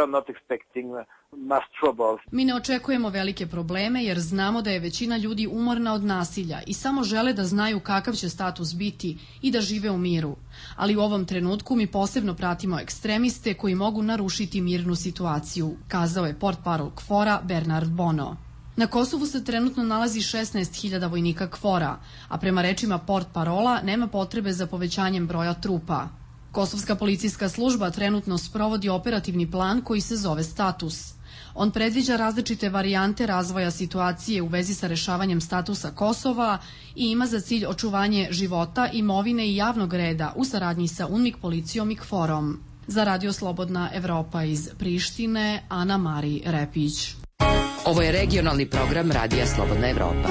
Mi ne očekujemo velike probleme jer znamo da je većina ljudi umorna od nasilja i samo žele da znaju kakav će status biti i da žive u miru. Ali u ovom trenutku mi posebno pratimo ekstremiste koji mogu narušiti mirnu situaciju, kazao je portparol KFOR-a Bernard Bono. Na Kosovu se trenutno nalazi 16.000 vojnika KFOR-a, a prema rečima portparola nema potrebe za povećanjem broja trupa. Kosovska policijska služba trenutno sprovodi operativni plan koji se zove Status. On predviđa različite varijante razvoja situacije u vezi sa rešavanjem statusa Kosova i ima za cilj očuvanje života, imovine i javnog reda u saradnji sa UNMIK policijom i KFOR-om. Za Radio Slobodna Evropa iz Prištine, Ana Mari Repić. Ovo je regionalni program Radija Slobodna Evropa.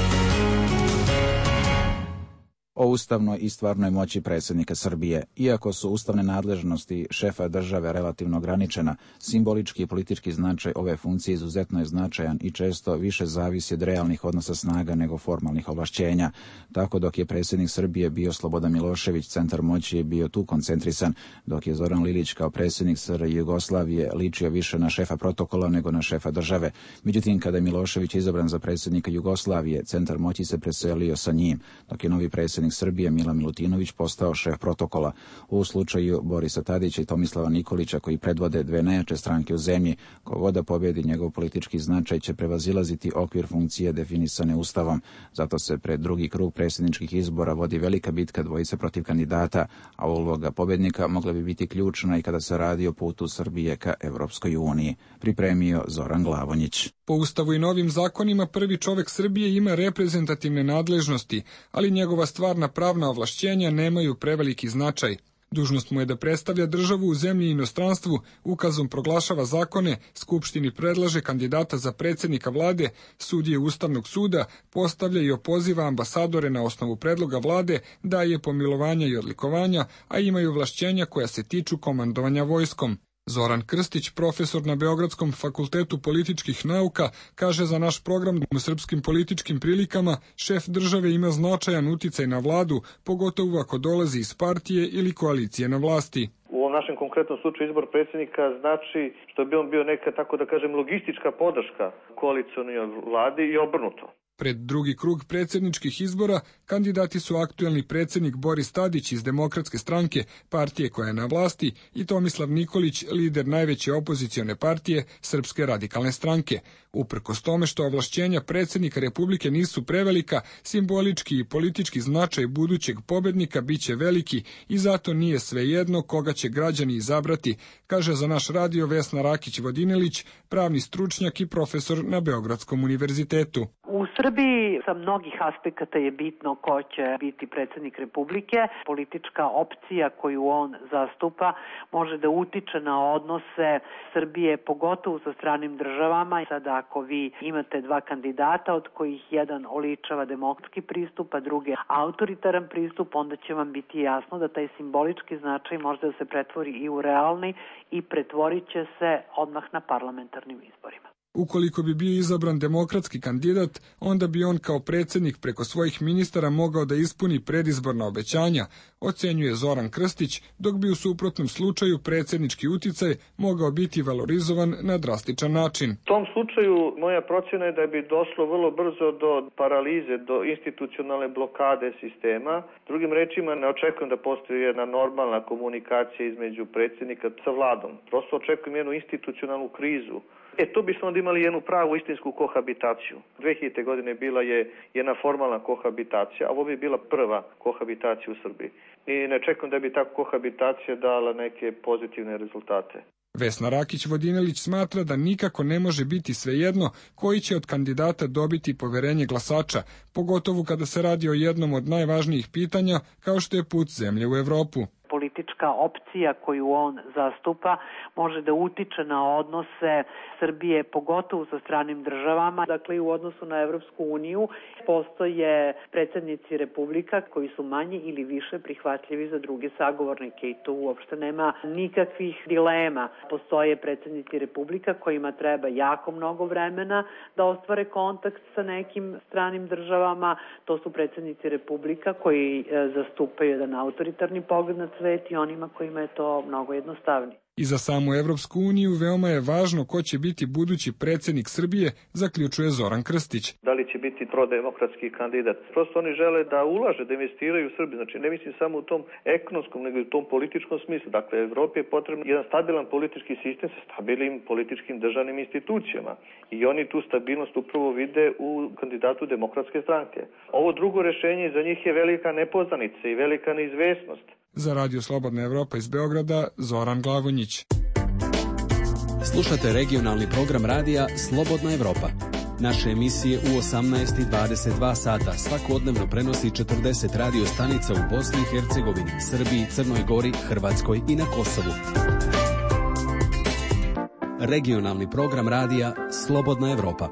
O ustavnoj i stvarnoj moći predsjednika Srbije. Iako su ustavne nadležnosti šefa države relativno ograničena, simbolički i politički značaj ove funkcije izuzetno je značajan i često više zavisi od realnih odnosa snaga nego formalnih ovlašćenja. Tako dok je predsjednik Srbije bio Slobodan Milošević, centar moći je bio tu koncentrisan, dok je Zoran Lilić kao predsjednik SRJ Jugoslavije ličio više na šefa protokola nego na šefa države. Međutim, kada je Milošević izabran za predsjednika Jugoslavije, centar moći se preselio sa njim, dok je novi predsjednik Srbije Milan Milutinović postao šef protokola. U slučaju Borisa Tadića i Tomislava Nikolića, koji predvode dve najjače stranke u zemlji, kogod da pobjedi, njegov politički značaj će prevazilaziti okvir funkcije definisane Ustavom. Zato se pred drugi krug predsjedničkih izbora vodi velika bitka dvojice protiv kandidata, a uloga pobjednika mogla bi biti ključna i kada se radi o putu Srbije ka Evropskoj uniji. Pripremio Zoran Glavonjić. Po Ustavu i novim zakonima prvi čovek Srbije ima reprezentativne nadležnosti, ali njegova stvarna pravna ovlašćenja nemaju preveliki značaj. Dužnost mu je da predstavlja državu u zemlji i inostranstvu, ukazom proglašava zakone, Skupštini predlaže kandidata za predsjednika vlade, sudije Ustavnog suda, postavlja i opoziva ambasadore na osnovu predloga vlade, daje pomilovanja i odlikovanja, a imaju ovlašćenja koja se tiču komandovanja vojskom. Zoran Krstić, profesor na Beogradskom fakultetu političkih nauka, kaže za naš program u srpskim političkim prilikama šef države ima značajan uticaj na vladu, pogotovo ako dolazi iz partije ili koalicije na vlasti. U ovom našem konkretnom slučaju izbor predsjednika znači što bi on bio neka, tako da kažem, logistička podrška koalicionoj vladi i obrnuto. Pred drugi krug predsjedničkih izbora kandidati su aktuelni predsjednik Boris Tadić iz Demokratske stranke, partije koja je na vlasti, i Tomislav Nikolić, lider najveće opozicione partije Srpske radikalne stranke. Uprkos tome što ovlašćenja predsjednika Republike nisu prevelika, simbolički i politički značaj budućeg pobednika biće veliki i zato nije svejedno koga će građani izabrati, kaže za naš radio Vesna Rakić-Vodinelić, pravni stručnjak i profesor na Beogradskom univerzitetu. U Srbiji sa mnogih aspekata je bitno ko će biti predsjednik Republike. Politička opcija koju on zastupa može da utiče na odnose Srbije, pogotovo sa stranim državama. Sada ako vi imate dva kandidata od kojih jedan oličava demokratski pristup, a drugi autoritaran pristup, onda će vam biti jasno da taj simbolički značaj može da se pretvori i u realni i pretvorit će se odmah na parlamentarnim izborima. Ukoliko bi bio izabran demokratski kandidat, onda bi on kao predsjednik preko svojih ministara mogao da ispuni predizborna obećanja, ocenjuje Zoran Krstić, dok bi u suprotnom slučaju predsjednički uticaj mogao biti valorizovan na drastičan način. U tom slučaju moja procjena je da bi došlo vrlo brzo do paralize, do institucionalne blokade sistema. Drugim rečima, ne očekujem da postoji jedna normalna komunikacija između predsjednika sa vladom. Prosto očekujem jednu institucionalnu krizu. Tu bismo onda imali jednu pravu istinsku kohabitaciju. 2000. godine bila je jedna formalna kohabitacija, a ovo bi bila prva kohabitacija u Srbiji. I ne čekam da bi ta kohabitacija dala neke pozitivne rezultate. Vesna Rakić-Vodinelić smatra da nikako ne može biti svejedno koji će od kandidata dobiti poverenje glasača, pogotovo kada se radi o jednom od najvažnijih pitanja kao što je put zemlje u Evropu. Politička opcija koju on zastupa može da utiče na odnose Srbije, pogotovo sa stranim državama. Dakle, u odnosu na Evropsku uniju postoje predsjednici republika koji su manje ili više prihvatljivi za druge sagovornike i tu uopšte nema nikakvih dilema. Postoje predsjednici republika kojima treba jako mnogo vremena da ostvare kontakt sa nekim stranim državama. To su predsjednici republika koji zastupaju jedan autoritarni pogled na svet i onima kojima je to mnogo jednostavnije. I za samu Evropsku uniju veoma je važno ko će biti budući predsjednik Srbije, zaključuje Zoran Krstić. Da li će biti prodemokratski kandidat? Prosto oni žele da ulaže, da investiraju u Srbiju. Znači ne mislim samo u tom ekonomskom, nego i u tom političkom smislu. Dakle, Evropi je potrebno jedan stabilan politički sistem sa stabilnim političkim državnim institucijama. I oni tu stabilnost upravo vide u kandidatu Demokratske stranke. Ovo drugo rješenje za njih je velika nepoznanica i velika neizvesnost. Za Radio Slobodna Evropa iz Beograda, Zoran Glavonjić. Slušate regionalni program radija Slobodna Evropa. Naše emisije u 18 i 22 sata svakodnevno prenosi 40 radio stanica u Bosni i Hercegovini, Srbiji, Crnoj Gori, Hrvatskoj i na Kosovu. Regionalni program radija Slobodna Evropa.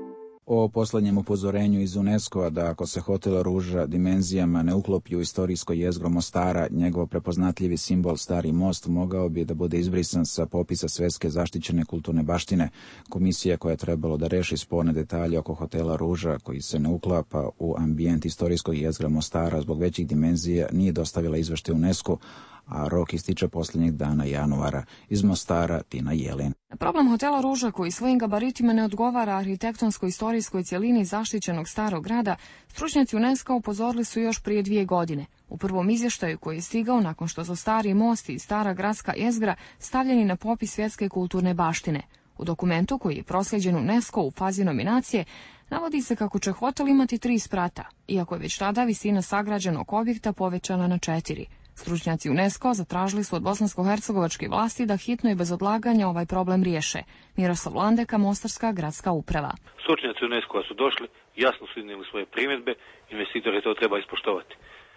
O poslednjem upozorenju iz UNESCO-a da ako se hotel Ruža dimenzijama ne uklopi u istorijsko jezgro Mostara, njegov prepoznatljivi simbol Stari most mogao bi da bude izbrisan sa popisa svetske zaštićene kulturne baštine. Komisija koja je trebalo da reši sporne detalje oko hotela Ruža, koji se ne uklapa u ambijent istorijskog jezgra Mostara zbog većih dimenzija, nije dostavila izveštaj UNESCO, a rok ističe posljednjeg dana januara. Iz Mostara, Tina Jelin. Problem hotela Ruža, koji svojim gabaritima ne odgovara arhitektonsko-istorijskoj cjelini zaštićenog starog grada, stručnjaci UNESCO upozorili su još prije 2 godine. U prvom izvještaju koji je stigao nakon što su Stari most i stara gradska jezgra stavljeni na popis svjetske kulturne baštine. U dokumentu koji je proslijeđen UNESCO u fazi nominacije, navodi se kako će hotel imati 3 sprata, iako je već tada visina sagrađenog objekta povećana na 4. Stručnjaci UNESCO zatražili su od bosansko-hercegovačke vlasti da hitno i bez odlaganja ovaj problem riješe. Miroslav Landeka, Mostarska gradska uprava. Stručnjaci UNESCO su došli, jasno su iznijeli svoje primjedbe, investitori to treba ispoštovati.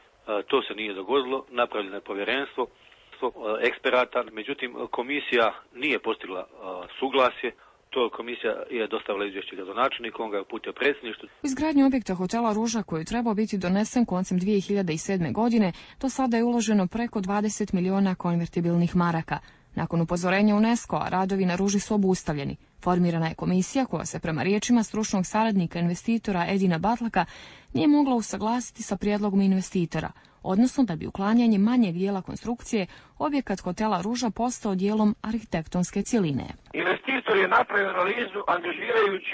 To se nije dogodilo, napravljeno je povjerenstvo eksperata, međutim komisija nije postigla suglasje. To komisija je dostavila izvješće gradonačelniku, on ga je uputio predsjedništvu. U izgradnju objekta hotela Ruža, koji je trebao biti donesen koncem 2007. godine, do sada je uloženo preko 20 miliona konvertibilnih maraka. Nakon upozorenja UNESCO-a, radovi na Ruži su obustavljeni. Formirana je komisija koja se prema riječima stručnog saradnika investitora Edina Batlaka nije mogla usaglasiti sa prijedlogom investitora, odnosno da bi uklanjanje manjeg dijela konstrukcije objekat hotela Ruža postao dijelom arhitektonske cjeline. Investitor je napravio analizu angažirajući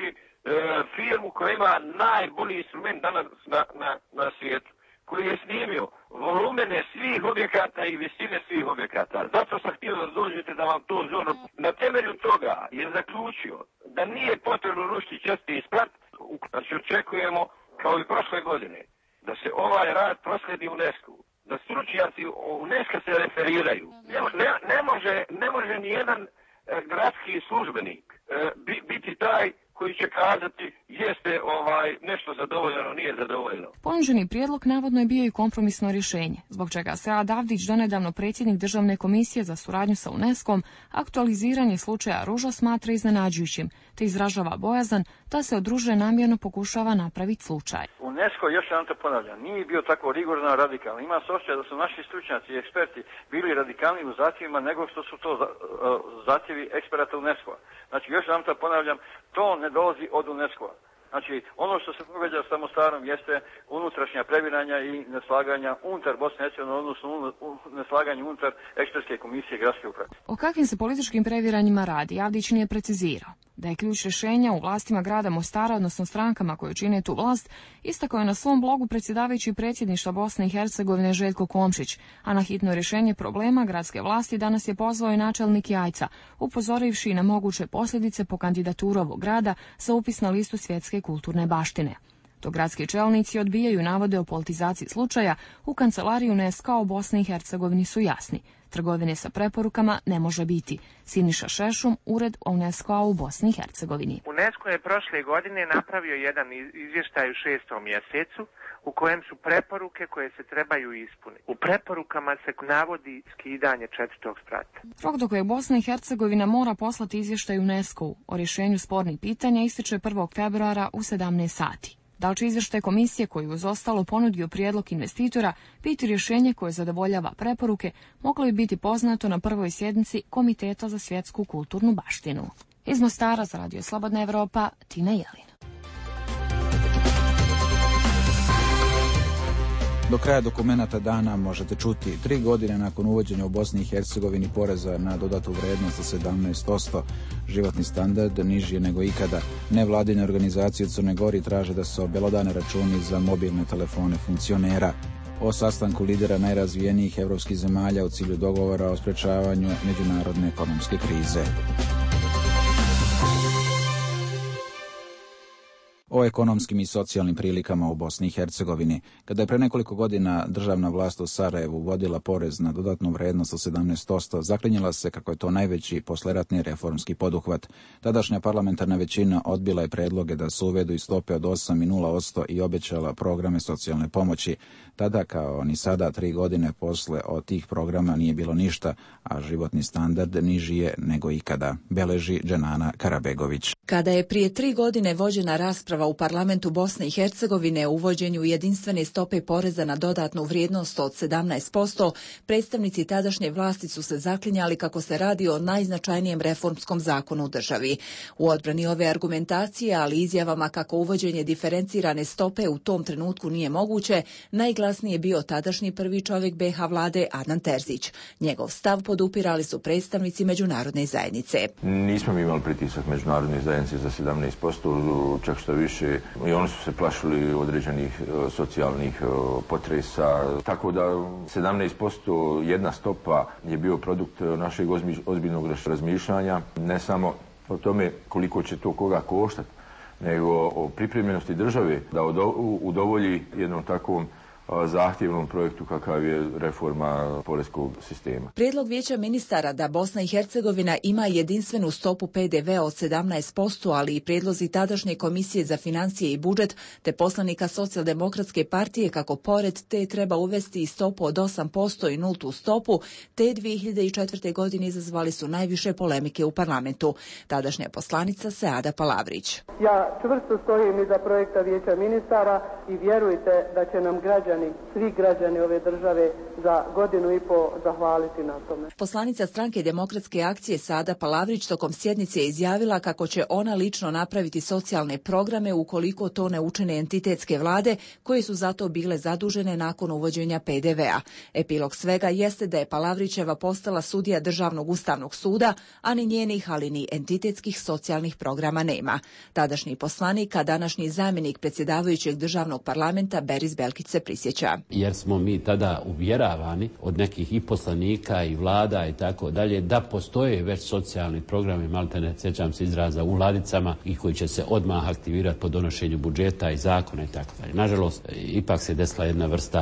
firmu koja ima najbolji instrument danas na svijetu, koji je snimio volumene svih objekata i visine svih objekata. Zato sam htio da dođete da vam to zorno. Na temelju toga je zaključio da nije potrebno rušiti česti sprat. Znači očekujemo, kao i prošle godine, da se ovaj rad prosledi UNESCO, da stručnjaci UNESCO se referiraju. Ne može ni jedan gradski službenik biti taj koji će kazati jeste nešto zadovoljeno, nije zadovoljeno. Ponuđeni prijedlog navodno je bio i kompromisno rješenje, zbog čega Sead Avdić, donedavno predsjednik Državne komisije za suradnju sa UNESCO-om, aktualiziranje slučaja Ruža smatra iznenađujućim, te izražava bojazan da se od Ruže namjerno pokušava napraviti slučaj. UNESCO, još jedan to ponavljam, nije bio tako rigorozno radikalno. Ima se osjećaj da su naši stručnjaci i eksperti bili radikalni u zahtjevima nego što su to zahtjevi eksperata UNESCO-a. Znači, još jedan to ponavljam, to ne dolazi od UNESCO-a. Znači, ono što se događa s Mostarom jeste unutrašnja previranja i neslaganja unutar Bosne i Hercegovine, odnosno neslaganje unutar ekspertske komisije gradske uprave. O kakvim se političkim previranjima radi, Avdić nije precizirao. Da je ključ rješenja u vlastima grada Mostara, odnosno strankama koje čine tu vlast, istakao je na svom blogu predsjedavajući predsjedništva Bosne i Hercegovine Željko Komšić, a na hitno rješenje problema gradske vlasti danas je pozvao i načelnik Jajca, upozorivši na moguće posljedice po kandidaturu ovog grada za upis na listu svjetske kulturne baštine. To gradski čelnici odbijaju navode o politizaciji slučaja, u kancelariji UNESCO-a u Bosni i Hercegovini su jasni. Trgovine sa preporukama ne može biti. Siniša Šešum, ured UNESCO-a u Bosni i Hercegovini. UNESCO je prošle godine napravio jedan izvještaj u 6. mjesecu u kojem su preporuke koje se trebaju ispuniti. U preporukama se navodi skidanje 4. sprata. Rok do kojeg Bosna i Hercegovina mora poslati izvještaj UNESCO-u o rješenju spornih pitanja ističe 1. februara u 17 sati. Da li će izvještaj komisije koji uz ostalo ponudio prijedlog investitora biti rješenje koje zadovoljava preporuke, moglo bi biti poznato na prvoj sjednici Komiteta za svjetsku kulturnu baštinu. Iz Mostara za Radio Slobodna Evropa, Tina Jelin. Do kraja dokumenata dana možete čuti 3 godine nakon uvođenja u Bosni i Hercegovini poreza na dodatu vrijednost za 17%. Životni standard niži je nego ikada. Nevladine organizacije u Crnoj Gori traže da se objelodane računi za mobilne telefone funkcionera. O sastanku lidera najrazvijenijih evropskih zemalja u cilju dogovora o sprečavanju međunarodne ekonomske krize. O ekonomskim i socijalnim prilikama u Bosni i Hercegovini. Kada je pre nekoliko godina državna vlast u Sarajevu uvodila porez na dodatnu vrijednost od 17%, zaklinjala se kako je to najveći posleratni reformski poduhvat. Tadašnja parlamentarna većina odbila je predloge da se uvedu i stope od 8 i 0% i obećala programe socijalne pomoći. Tada, kao ni sada, 3 godine posle od tih programa nije bilo ništa, a životni standard niži je nego ikada, beleži Dženana Karabegović. Kada je prije 3 godine vođena rasprava u parlamentu Bosne i Hercegovine o uvođenju jedinstvene stope poreza na dodatnu vrijednost od 17%, predstavnici tadašnje vlasti su se zaklinjali kako se radi o najznačajnijem reformskom zakonu u državi. U odbrani ove argumentacije, ali izjavama kako uvođenje diferencirane stope u tom trenutku nije moguće, najglasniji je bio tadašnji prvi čovjek BiH vlade Adnan Terzić. Njegov stav podupirali su predstavnici međunarodne zajednice. Nismo mi imali pritisak međunarodne zajednice za 17%, čak što više, i oni su se plašili određenih socijalnih potresa. Tako da 17% jedna stopa je bio produkt našeg ozbiljnog razmišljanja, ne samo o tome koliko će to koga koštati, nego o pripremljenosti države da udovolji jednom takvom zahtjevnom projektu kakav je reforma poreskog sistema. Prijedlog Vijeća ministara da Bosna i Hercegovina ima jedinstvenu stopu PDV od 17%, ali i prijedlozi tadašnje Komisije za financije i budžet te poslanika Socijaldemokratske partije kako pored te treba uvesti i stopu od 8% i nultu stopu, te 2004. godine izazvali su najviše polemike u parlamentu. Tadašnja poslanica Seada Palavrić. Ja čvrsto stojim iza projekta Vijeća ministara i vjerujte da će nam svi građani ove države za 1,5 godinu zahvaliti na tome. Poslanica Stranke demokratske akcije Seada Palavrić tokom sjednice je izjavila kako će ona lično napraviti socijalne programe ukoliko to ne učine entitetske vlade koje su zato bile zadužene nakon uvođenja PDV-a. Epilog svega jeste da je Palavrićeva postala sudija Državnog ustavnog suda, a ni njenih, ali ni entitetskih socijalnih programa nema. Tadašnji poslanik, a današnji zamjenik predsjedavajućeg državnog parlamenta Beris Belkić se prisjeća. Jer smo mi tada uvjeravani od nekih i poslanika i vlada i tako dalje da postoje već socijalni programi, maltene sjećam se izraza u ladicama i koji će se odmah aktivirati po donošenju budžeta i zakona i tako dalje. Nažalost, ipak se desila jedna vrsta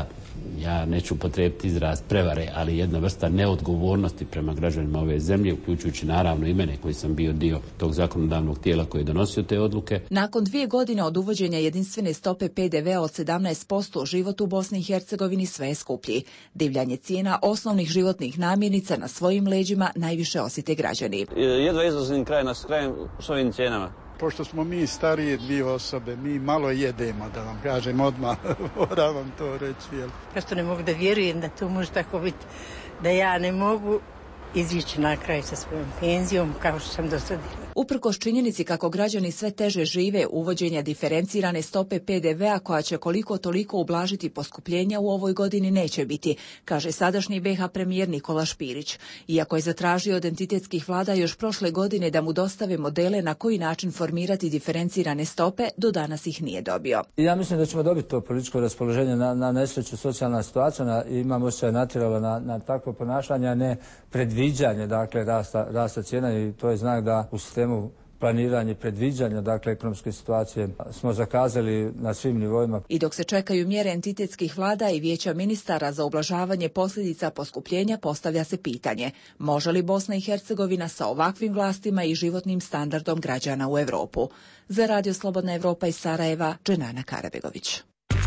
ja neću upotrijebiti izraz prevare, ali jedna vrsta neodgovornosti prema građanima ove zemlje, uključujući naravno i mene koji sam bio dio tog zakonodavnog tijela koji je donosio te odluke. Nakon 2 godine od uvođenja jedinstvene stope PDV-a od 17%, život u Bosni i Hercegovini sve je skuplji. Divljanje cijena osnovnih životnih namirnica na svojim leđima najviše osjete građani. Jedva izlazim kraj s krajem s ovim cijenama. Pošto smo mi starije 2 osobe, mi malo jedemo, da vam kažem odmah, moram vam to reći. Prosto ne mogu da vjerujem da to može tako biti, da ja ne mogu izići na kraj sa svojom penzijom kao što sam do sada. Uprkos činjenici kako građani sve teže žive, uvođenja diferencirane stope PDV-a koja će koliko toliko ublažiti poskupljenja u ovoj godini neće biti, kaže sadašnji BiH premijer Nikola Špirić. Iako je zatražio od entitetskih vlada još prošle godine da mu dostave modele na koji način formirati diferencirane stope, do danas ih nije dobio. Ja mislim da ćemo dobiti to političko raspoloženje na nesreću socijalna situacija, imamo se natjeralo na takvo ponašanje, a ne predviđanje, dakle, rasta cijena, i to je znak da u sistemu planiranja i predviđanja, dakle, ekonomske situacije smo zakazali na svim nivoima. I dok se čekaju mjere entitetskih vlada i vijeća ministara za ublažavanje posljedica poskupljenja, postavlja se pitanje: može li Bosna i Hercegovina sa ovakvim vlastima i životnim standardom građana u Europu? Za Radio Slobodna Evropa iz Sarajeva, Dženana Karabegović.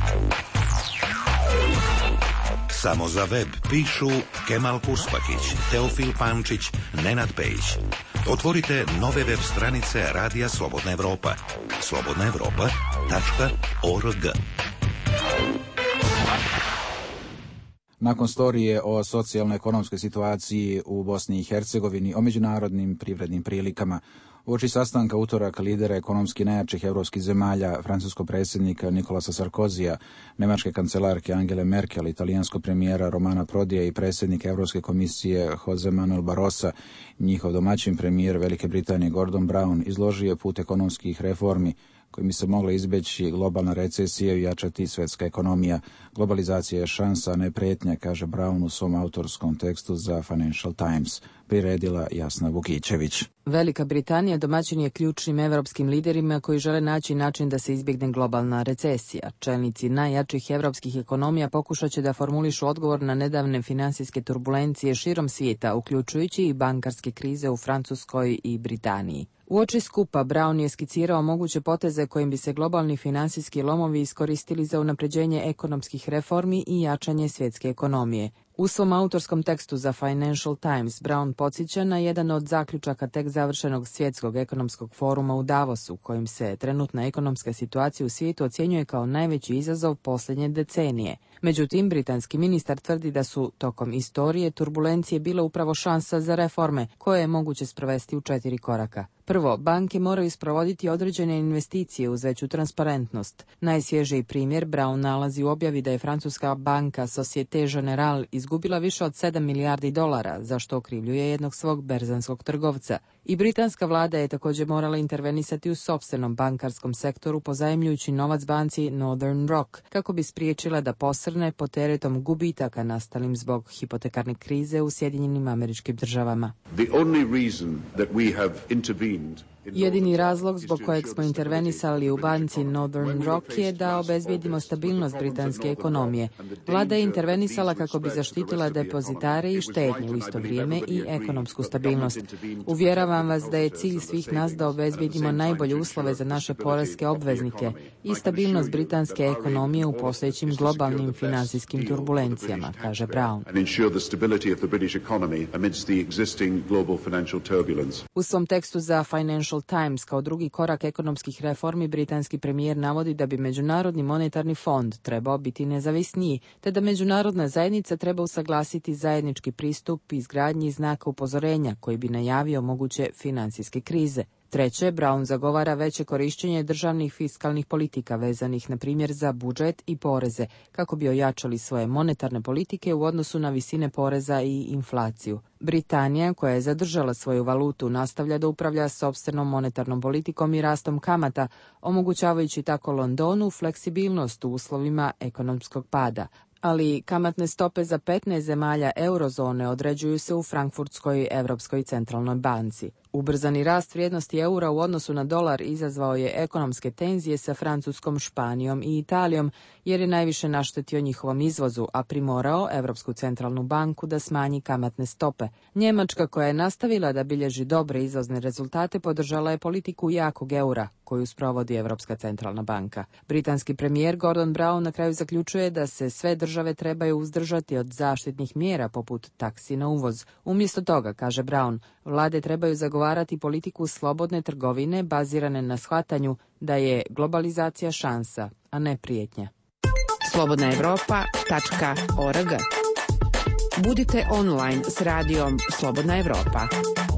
Samo za web pišu Kemal Kuspakić, Teofil Pančić, Nenad Pejić. Otvorite nove web stranice Radija Slobodna Evropa. slobodnaevropa.org. Nakon storije o socijalno-ekonomskoj situaciji u Bosni i Hercegovini, o međunarodnim privrednim prilikama, uoči sastanka utorak lidera ekonomski najjačih evropskih zemalja, francuskog predsjednika Nikolasa Sarkozija, nemačke kancelarke Angele Merkel, italijanskog premijera Romana Prodija i predsjednika Europske komisije Jose Manuel Barrosa, njihov domaćin premijer Velike Britanije Gordon Brown izložio put ekonomskih reformi kojim bi se mogla izbjeći globalna recesija i jačati svjetska ekonomija. Globalizacija je šansa, a ne prijetnja, kaže Brown u svom autorskom tekstu za Financial Times. Priredila Jasna Vukićević. Velika Britanija domaćin je ključnim evropskim liderima koji žele naći način da se izbjegne globalna recesija. Čelnici najjačih evropskih ekonomija pokušat će da formulišu odgovor na nedavne finansijske turbulencije širom svijeta, uključujući i bankarske krize u Francuskoj i Britaniji. Uoči skupa Brown je skicirao moguće poteze kojim bi se globalni finansijski lomovi iskoristili za unapređenje ekonomskih reformi i jačanje svjetske ekonomije. U svom autorskom tekstu za Financial Times Brown podsjeća na jedan od zaključaka tek završenog svjetskog ekonomskog foruma u Davosu, kojim se trenutna ekonomska situacija u svijetu ocjenjuje kao najveći izazov posljednje decenije. Međutim, britanski ministar tvrdi da su tokom istorije turbulencije bile upravo šansa za reforme, koje je moguće sprovesti u 4 koraka. Prvo, banke moraju sprovoditi određene investicije uz veću transparentnost. Najsvježiji primjer Brown nalazi u objavi da je francuska banka Societe Generale izgubila više od 7 milijardi dolara, za što okrivljuje jednog svog berzanskog trgovca. I britanska vlada je također morala intervenisati u sopstvenom bankarskom sektoru pozajmljujući novac banci Northern Rock, kako bi spriječila da posrne pod teretom gubitaka nastalim zbog hipotekarne krize u Sjedinjenim Američkim Državama. Jedini razlog zbog kojeg smo intervenisali u banci Northern Rock je da obezbijedimo stabilnost britanske ekonomije. Vlada je intervenisala kako bi zaštitila depozitare i štednje, u isto vrijeme i ekonomsku stabilnost. Uvjeravam vas da je cilj svih nas da obezbijedimo najbolje uslove za naše poreske obveznike i stabilnost britanske ekonomije u postojećim globalnim financijskim turbulencijama, kaže Brown. U svom tekstu za Financial Times kao drugi korak ekonomskih reformi britanski premijer navodi da bi Međunarodni monetarni fond trebao biti nezavisniji, te da međunarodna zajednica treba usaglasiti zajednički pristup izgradnji znaka upozorenja koji bi najavio moguće financijske krize. Treće, Brown zagovara veće korištenje državnih fiskalnih politika vezanih na primjer za budžet i poreze, kako bi ojačali svoje monetarne politike u odnosu na visine poreza i inflaciju. Britanija, koja je zadržala svoju valutu, nastavlja da upravlja sopstvenom monetarnom politikom i rastom kamata, omogućavajući tako Londonu fleksibilnost u uslovima ekonomskog pada. Ali kamatne stope za 15 zemalja eurozone određuju se u Frankfurtskoj Europskoj centralnoj banci. Ubrzani rast vrijednosti eura u odnosu na dolar izazvao je ekonomske tenzije sa Francuskom, Španijom i Italijom, jer je najviše naštetio njihovom izvozu, a primorao Europsku centralnu banku da smanji kamatne stope. Njemačka, koja je nastavila da bilježi dobre izvozne rezultate, podržala je politiku jakog eura, koju sprovodi Europska centralna banka. Britanski premijer Gordon Brown na kraju zaključuje da se sve države trebaju uzdržati od zaštitnih mjera poput taksi na uvoz. Umjesto toga, kaže Brown, vlade trebaju zagovarati politiku slobodne trgovine bazirane na shvatanju da je globalizacija šansa, a ne prijetnja. slobodnaevropa.org. Budite online s radijom Slobodna Evropa.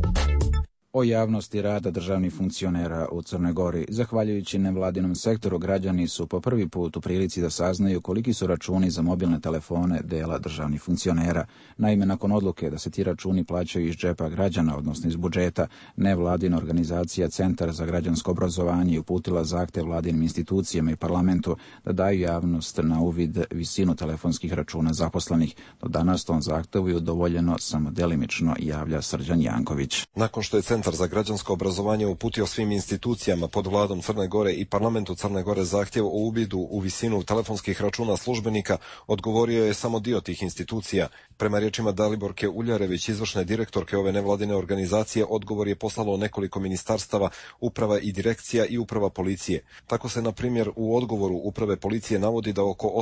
O javnosti rada državnih funkcionera u Crnoj Gori. Zahvaljujući nevladinom sektoru, građani su po prvi put u prilici da saznaju koliki su računi za mobilne telefone dela državnih funkcionera. Naime, nakon odluke da se ti računi plaćaju iz džepa građana, odnosno iz budžeta, nevladina organizacija Centar za građansko obrazovanje uputila zahtev vladinim institucijama i parlamentu da daju javnost na uvid visinu telefonskih računa zaposlenih. Do danas tom zahtevu je udovoljeno samo delimično, javlja Srđan Janković. Nakon što je Centar za građansko obrazovanje uputio svim institucijama pod vladom Crne Gore i parlamentu Crne Gore zahtjev o uvidu u visinu telefonskih računa službenika, odgovorio je samo dio tih institucija. Prema riječima Daliborke Uljarević, izvršne direktorke ove nevladine organizacije, odgovor je poslalo nekoliko ministarstava, uprava i direkcija i uprava policije. Tako se, na primjer, u odgovoru uprave policije navodi da oko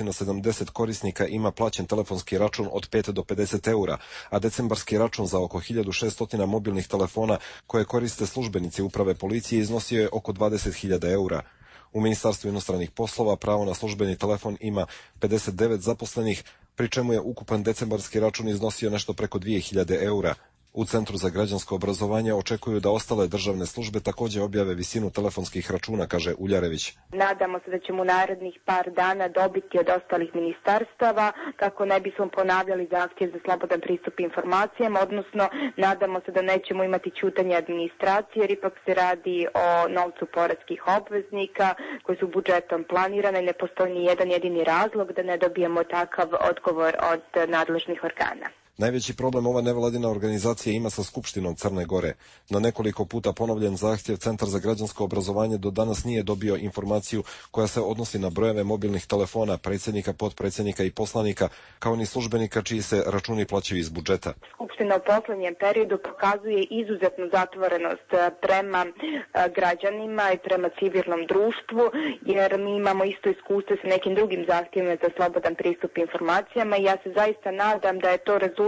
870 korisnika ima plaćen telefonski račun od 5 do 50 eura, a decembarski račun za oko 1600 mobilnih telefona koje koriste službenici uprave policije iznosio je oko 20.000 eura. U Ministarstvu inostranih poslova pravo na službeni telefon ima 59 zaposlenih, pri čemu je ukupan decembarski račun iznosio nešto preko 2.000 eura. U Centru za građansko obrazovanje očekuju da ostale državne službe također objave visinu telefonskih računa, kaže Uljarević. Nadamo se da ćemo u narednih par dana dobiti od ostalih ministarstava kako ne bismo ponavljali zahtjev za slobodan pristup informacijama, odnosno nadamo se da nećemo imati ćutanje administracije, jer ipak se radi o novcu poreskih obveznika koji su budžetom planirane i ne postoji ni jedan jedini razlog da ne dobijemo takav odgovor od nadležnih organa. Najveći problem ova nevladina organizacija ima sa Skupštinom Crne Gore. Na nekoliko puta ponovljen zahtjev Centar za građansko obrazovanje do danas nije dobio informaciju koja se odnosi na brojeve mobilnih telefona predsjednika, potpredsjednika i poslanika, kao ni službenika čiji se računi plaćaju iz budžeta. Skupština u posljednjem periodu pokazuje izuzetnu zatvorenost prema građanima i prema civilnom društvu, jer mi imamo isto iskustvo sa nekim drugim zahtjevima za slobodan pristup informacijama i ja se zaista nadam da je to rezultat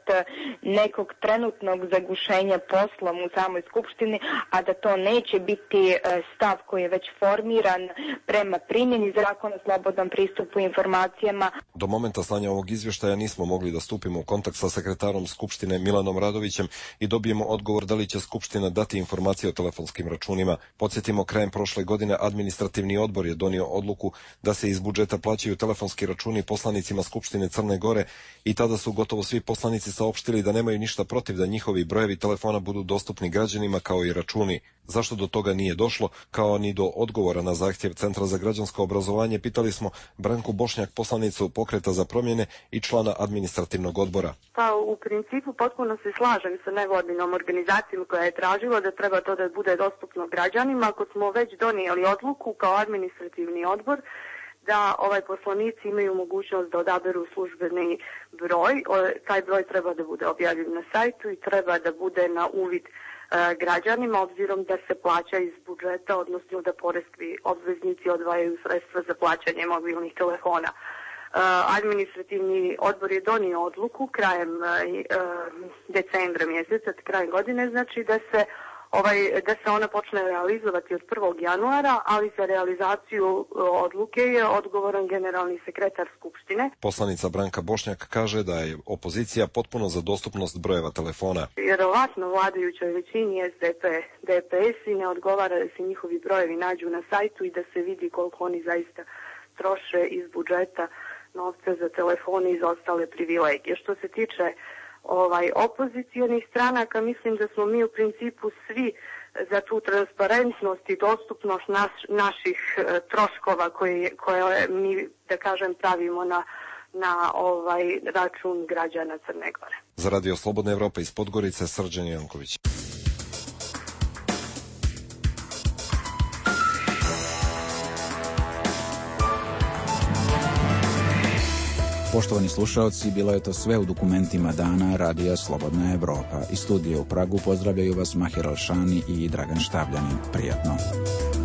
nekog trenutnog zagušenja poslom u samoj Skupštini, a da to neće biti stav koji je već formiran prema primjeni zakona o slobodnom pristupu informacijama. Do momenta slanja ovog izvještaja nismo mogli da stupimo u kontakt sa sekretarom Skupštine Milanom Radovićem i dobijemo odgovor da li će Skupština dati informacije o telefonskim računima. Podsjetimo, krajem prošle godine administrativni odbor je donio odluku da se iz budžeta plaćaju telefonski računi poslanicima Skupštine Crne Gore i tada su gotovo svi poslanici saopštili da nemaju ništa protiv da njihovi brojevi telefona budu dostupni građanima kao i računi. Zašto do toga nije došlo, kao ni do odgovora na zahtjev Centra za građansko obrazovanje, pitali smo Branku Bošnjak, poslanicu Pokreta za promjene i člana administrativnog odbora. Pa u principu potpuno se slažem sa nevladinom organizacijom koja je tražila da treba to da bude dostupno građanima. Ako smo već donijeli odluku kao administrativni odbor da poslanici imaju mogućnost da odaberu službeni broj, taj broj treba da bude objavljen na sajtu i treba da bude na uvid građanima, obzirom da se plaća iz budžeta, odnosno da poreski obveznici odvajaju sredstva za plaćanje mobilnih telefona. Administrativni odbor je donio odluku krajem decembra mjeseca, krajem godine, znači da se ona počne realizovati od 1. januara, ali za realizaciju odluke je odgovoran generalni sekretar Skupštine. Poslanica Branka Bošnjak kaže da je opozicija potpuno za dostupnost brojeva telefona. Vjerovatno vladajućoj većini SDP, DPS i ne odgovara da se njihovi brojevi nađu na sajtu i da se vidi koliko oni zaista troše iz budžeta novca za telefone i za ostale privilegije. Što se tiče opozicijonih stranaka, mislim da smo mi u principu svi za tu transparentnost i dostupnost naših troškova koje mi, da kažem, pravimo na račun građana Crne Gore. Za Radio Slobodna Evropa iz Podgorice, Srđan Janković. Poštovani slušaoci, bilo je to sve u dokumentima dana Radija Slobodna Evropa. Iz studija u Pragu pozdravljaju vas Mahir Alšani i Dragan Štavljanin. Prijatno.